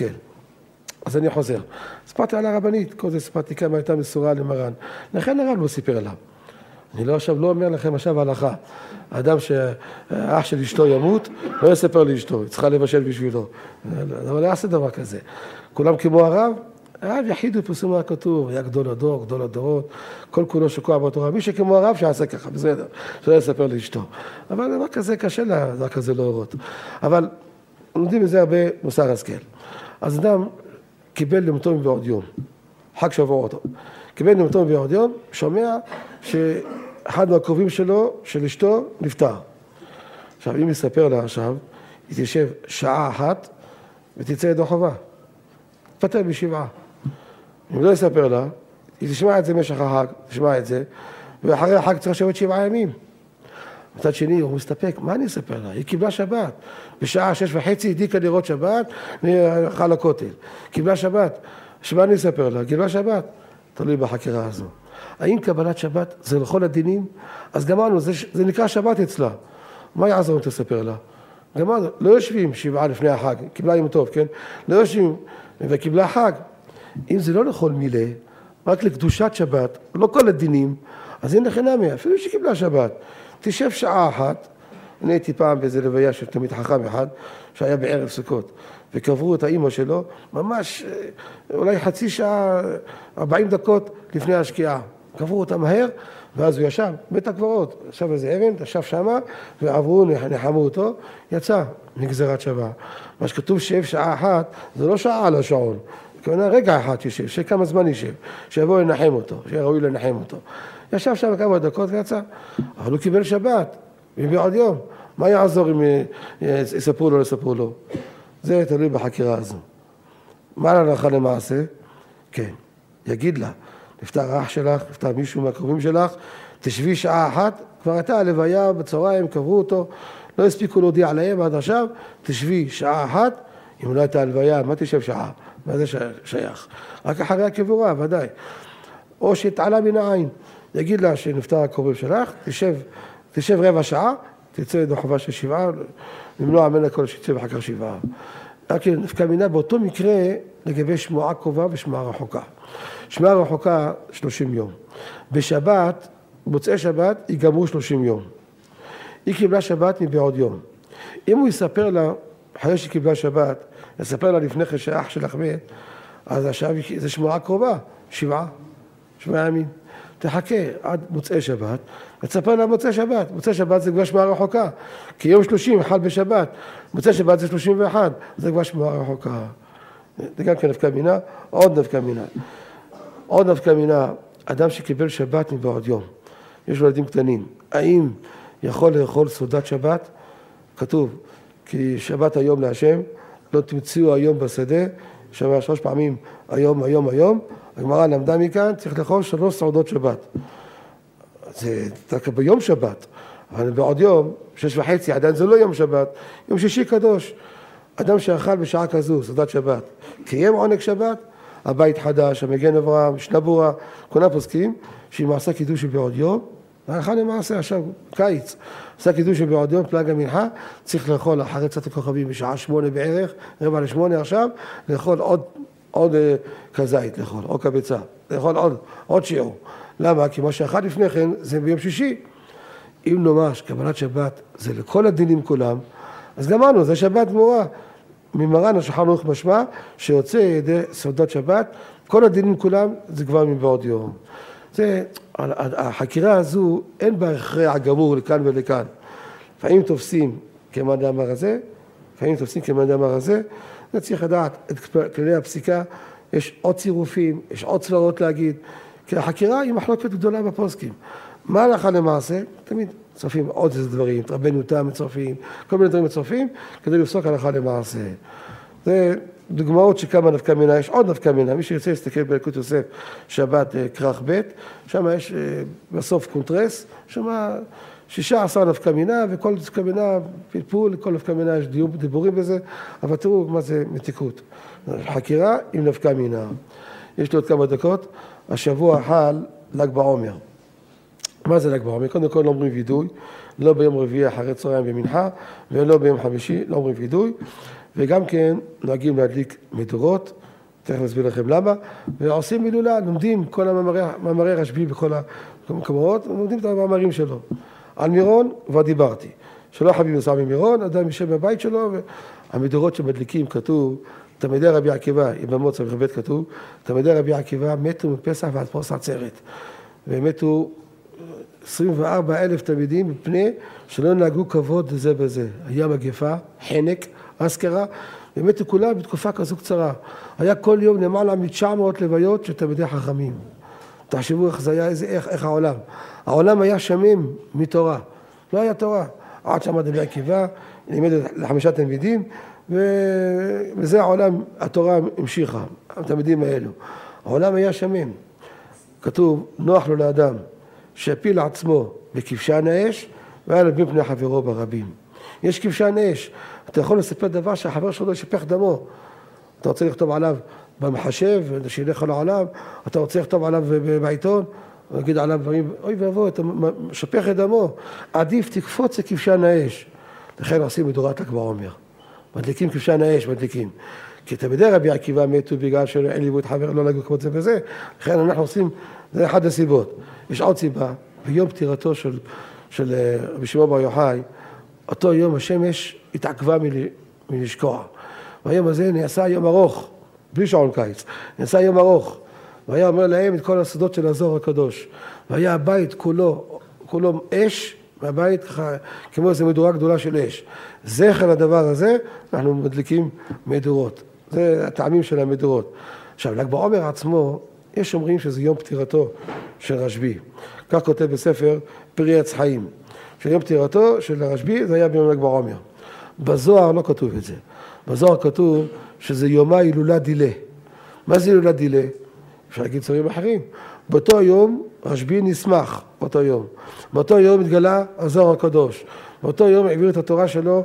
אז אני חוזר. ספרתי על הרבנית, כל זה ספרתי כמה הייתה מסורה למרן. לכן הרב לא סיפר לה. אני לא עכשיו לא אומר לכם עכשיו הלכה. האדם שהאח של אשתו ימות, לא יספר לאשתו, היא צריכה לבשל בשבילו. אבל לא יעשה דבר כזה. כולם כמו הרב, הרב יחיד ופרסום הכתוב, היה גדול הדור, גדול הדורות, כל כולו שקוע בתורה. מי שכמו הרב שיעשה ככה, בסדר, שלא יספר לאשתו. אבל דבר כזה קשה לה, דבר כזה לא אורות. אבל לומדים מזה הרבה מוסר השכל. אז אדם קיבל למותו מבעוד יום, חג שבועות. קיבל למותו מבעוד יום, שומע שאחד מהקרובים שלו, של אשתו, נפטר. עכשיו, אם יספר לה עכשיו, היא תשב שעה אחת ותצא ידו חובה. תפטר בשבעה. אם לא יספר לה, היא תשמע את זה במשך החג, תשמע את זה, ואחרי החג צריך לשבת שבעה ימים. מצד שני, הוא מסתפק, מה אני אספר לה? היא קיבלה שבת. בשעה שש וחצי הדיקה לראות שבת, והלכה לכותל. קיבלה שבת. שמה אני אספר לה? קיבלה שבת. תלוי בחקירה הזו. האם קבלת שבת זה לכל הדינים? אז גמרנו, זה, זה נקרא שבת אצלה. מה יעזור אם תספר לה? גמרנו, לא יושבים שבעה לפני החג, קיבלה יום טוב, כן? לא יושבים וקיבלה חג. אם זה לא לכל מילה, רק לקדושת שבת, לא כל הדינים, אז אין לכם נמי, אפילו שקיבלה שבת. תשב שעה אחת, אני הייתי פעם באיזה לוויה של תלמיד חכם אחד, שהיה בערב סוכות, וקברו את האמא שלו, ממש אולי חצי שעה, ארבעים דקות לפני השקיעה. קברו אותה מהר, ואז הוא ישב, בית הקברות, ישב איזה אבן, ישב שמה, ועברו, נחמו אותו, יצא מגזרת שבה. מה שכתוב שב שעה אחת, זה לא שעה על השעון, כמובן רגע אחד ישב, שכמה זמן ישב, שיבוא לנחם אותו, שיהיה ראוי לנחם אותו. ישב שם כמה דקות ויצא, אבל הוא קיבל שבת, מבעוד יום. מה יעזור אם יספרו לו או יספרו לו? זה תלוי בחקירה הזו. מה להלכה למעשה? כן, יגיד לה, נפטר אח שלך, נפטר מישהו מהקרובים שלך, תשבי שעה אחת, כבר הייתה הלוויה בצהריים, קברו אותו, לא הספיקו להודיע עליהם עד עכשיו, תשבי שעה אחת, אם לא הייתה הלוויה, מה תשב שעה? מה זה שייך? רק אחרי הקבורה, ודאי. או שתעלה מן העין. יגיד לה שנפטר הקרובים שלך, תשב, תשב רבע שעה, תצא ידו חובה של שבעה, למנוע ממנה כל שיצא ואחר כך שבעה. רק נפקא מינה באותו מקרה לגבי שמועה קרובה ושמועה רחוקה. שמועה רחוקה שלושים יום. בשבת, מוצאי שבת, ייגמרו שלושים יום. היא קיבלה שבת מבעוד יום. אם הוא יספר לה, אחרי שהיא קיבלה שבת, יספר לה לפני כן שאח שלך מת, אז עכשיו זה שמועה קרובה, שבעה, שבעה ימים. תחכה עד מוצאי שבת, ותספר לה מוצאי שבת. מוצאי שבת זה כבר שמועה רחוקה, כי יום שלושים חל בשבת, מוצאי שבת זה שלושים ואחת, זה כבר שמועה רחוקה. זה גם כן נפקא מינה, עוד נפקא מינה. עוד נפקא מינה, אדם שקיבל שבת מבעוד יום, יש לו ילדים קטנים, האם יכול לאכול סעודת שבת? כתוב, כי שבת היום להשם, לא תמצאו היום בשדה, שומע שלוש פעמים היום, היום, היום, הגמרא למדה מכאן, צריך לאכול שלוש סעודות שבת. זה רק ביום שבת, אבל בעוד יום, שש וחצי, עדיין זה לא יום שבת, יום שישי קדוש. אדם שאכל בשעה כזו, סעודת שבת, קיים עונג שבת, הבית חדש, המגן אברהם, שנבורה, כולם פוסקים, שאם עשה קידוש בעוד יום, הלכה למעשה עכשיו, קיץ, עשה קידוש בעוד יום, פלג המנחה, צריך לאכול אחרי צאת הכוכבים בשעה שמונה בערך, רבע לשמונה עכשיו, לאכול עוד, עוד אה, כזית לאכול, או כביצה, לאכול עוד, עוד שיעור. למה? כי מה שאחד לפני כן זה ביום שישי. אם נאמר שקבלת שבת זה לכל הדינים כולם, אז גמרנו, זה שבת גמורה. ממרן השולחן ערוך משמע שיוצא ידי סעודת שבת, כל הדינים כולם זה כבר מבעוד יום. זה, החקירה הזו אין בה הכרח גמור לכאן ולכאן. לפעמים תופסים כמאן דאמר הזה, לפעמים תופסים כמאן דאמר הזה, זה צריך לדעת את כללי הפסיקה, יש עוד צירופים, יש עוד סברות להגיד, כי החקירה היא מחלוקת גדולה בפוסקים. מה הלכה למעשה? תמיד מצרפים עוד איזה דברים, רבנו תם מצרפים, כל מיני דברים מצרפים, כדי לפסוק הלכה למעשה. זה דוגמאות שכמה נפקא מינה, יש עוד נפקא מינה, מי שירצה להסתכל בילקוט יוסף, שבת כרך ב', שם יש בסוף קונטרס, שם שישה עשר נפקא מינה, וכל נפקא מינה פלפול, כל נפקא מינה יש דיבורים בזה, אבל תראו מה זה מתיקות. חקירה עם נפקא מינה. יש לי עוד כמה דקות. השבוע חל ל"ג בעומר. מה זה ל"ג בעומר? קודם כל לא אומרים וידוי, לא ביום רביעי אחרי צהריים במנחה, ולא ביום חמישי, לא אומרים וידוי, וגם כן נוהגים להדליק מדורות, תכף נסביר לכם למה, ועושים מילולה, לומדים כל המאמרי רשב"י בכל המקומות, לומדים את המאמרים שלו. על מירון כבר דיברתי, שלא חייבים לנסוע ממירון, אדם יושב בבית שלו, והמדורות שמדליקים כתוב, תלמידי רבי עקיבא, יבמות סמך ב' כתוב, תלמידי רבי עקיבא מתו מפסח ועד פרוס עצרת, ומתו עשרים וארבעה אלף תלמידים מפני שלא נהגו כבוד זה בזה. היה מגפה, חנק, אזכרה, ומתו כולם בתקופה כזו קצרה. היה כל יום למעלה מ-תשע מאות לוויות של תלמידי חכמים. תחשבו איך זה היה, איך, איך העולם. העולם היה שמם מתורה. לא היה תורה. עד שעמד רבי עקיבא, לימד לחמישה תלמידים, וזה העולם, התורה המשיכה, התלמידים האלו. העולם היה שמם. כתוב, נוח לו לאדם, שהפיל לעצמו בכבשן האש, והיה לו מפני חברו ברבים. יש כבשן אש, אתה יכול לספר דבר שהחבר שלו ישפך דמו. אתה רוצה לכתוב עליו במחשב, שילך על העולם, אתה רוצה לכתוב עליו בעיתון, להגיד עליו דברים, אוי ואבוי, אתה משפך את דמו. עדיף תקפוץ לכבשן האש. לכן עושים מדורת ל"ג בעומר. מדליקים כבשן האש, מדליקים. כי תלמידי רבי עקיבא מתו בגלל שאין ליוו את חבר, לא נהגו כמו זה וזה. לכן אנחנו עושים, זה אחד הסיבות. יש עוד סיבה, ביום פטירתו של, של רבי שמעון בר יוחאי, אותו יום השמש התעכבה מלשקוע. והיום הזה נעשה יום ארוך, בלי שעון קיץ, נעשה יום ארוך. והיה אומר להם את כל הסודות של הזוהר הקדוש. והיה הבית כולו, כולו אש, והבית כמו איזו מדורה גדולה של אש. זכר לדבר הזה, אנחנו מדליקים מדורות. זה הטעמים של המדורות. עכשיו, ל"ג בעומר עצמו, יש אומרים שזה יום פטירתו של רשב"י. כך כותב בספר פרי עץ חיים. שיום פטירתו של רשב"י זה היה ביום ל"ג בעומר. בזוהר לא כתוב את זה. בזוהר כתוב שזה יומה הילולה דילה. מה זה הילולה דילה? אפשר להגיד דברים אחרים. באותו יום רשב"י נשמח, באותו יום. באותו יום התגלה הזוהר הקדוש. באותו יום העביר את התורה שלו,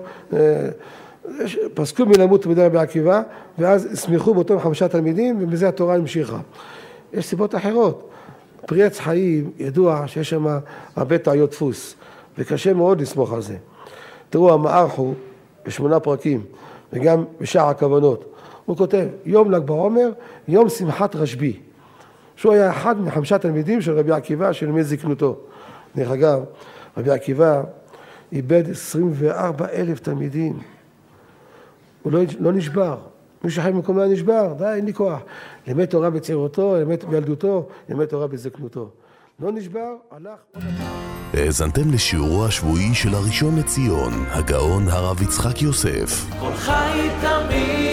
פסקו מלמות תלמידי רבי עקיבא, ואז הסמיכו באותו חמישה תלמידים, ובזה התורה המשיכה. יש סיבות אחרות. פרי עץ חיים ידוע שיש שם הרבה טעויות דפוס, וקשה מאוד לסמוך על זה. תראו, המארח הוא בשמונה פרקים, וגם בשער הכוונות. הוא כותב, יום ל"ג בעומר, יום שמחת רשב"י. שהוא היה אחד מחמישה תלמידים של רבי עקיבא שלימד זקנותו. דרך אגב, רבי עקיבא איבד עשרים וארבעה אלף תלמידים. הוא לא, לא נשבר. מי שחי במקום היה נשבר, די, אין לי כוח. לימד תורה בצעירותו, לימד בילדותו, לימד תורה בזקנותו. לא נשבר, הלך... האזנתם לשיעורו השבועי של הראשון לציון, הגאון הרב יצחק יוסף. כל חי תמיד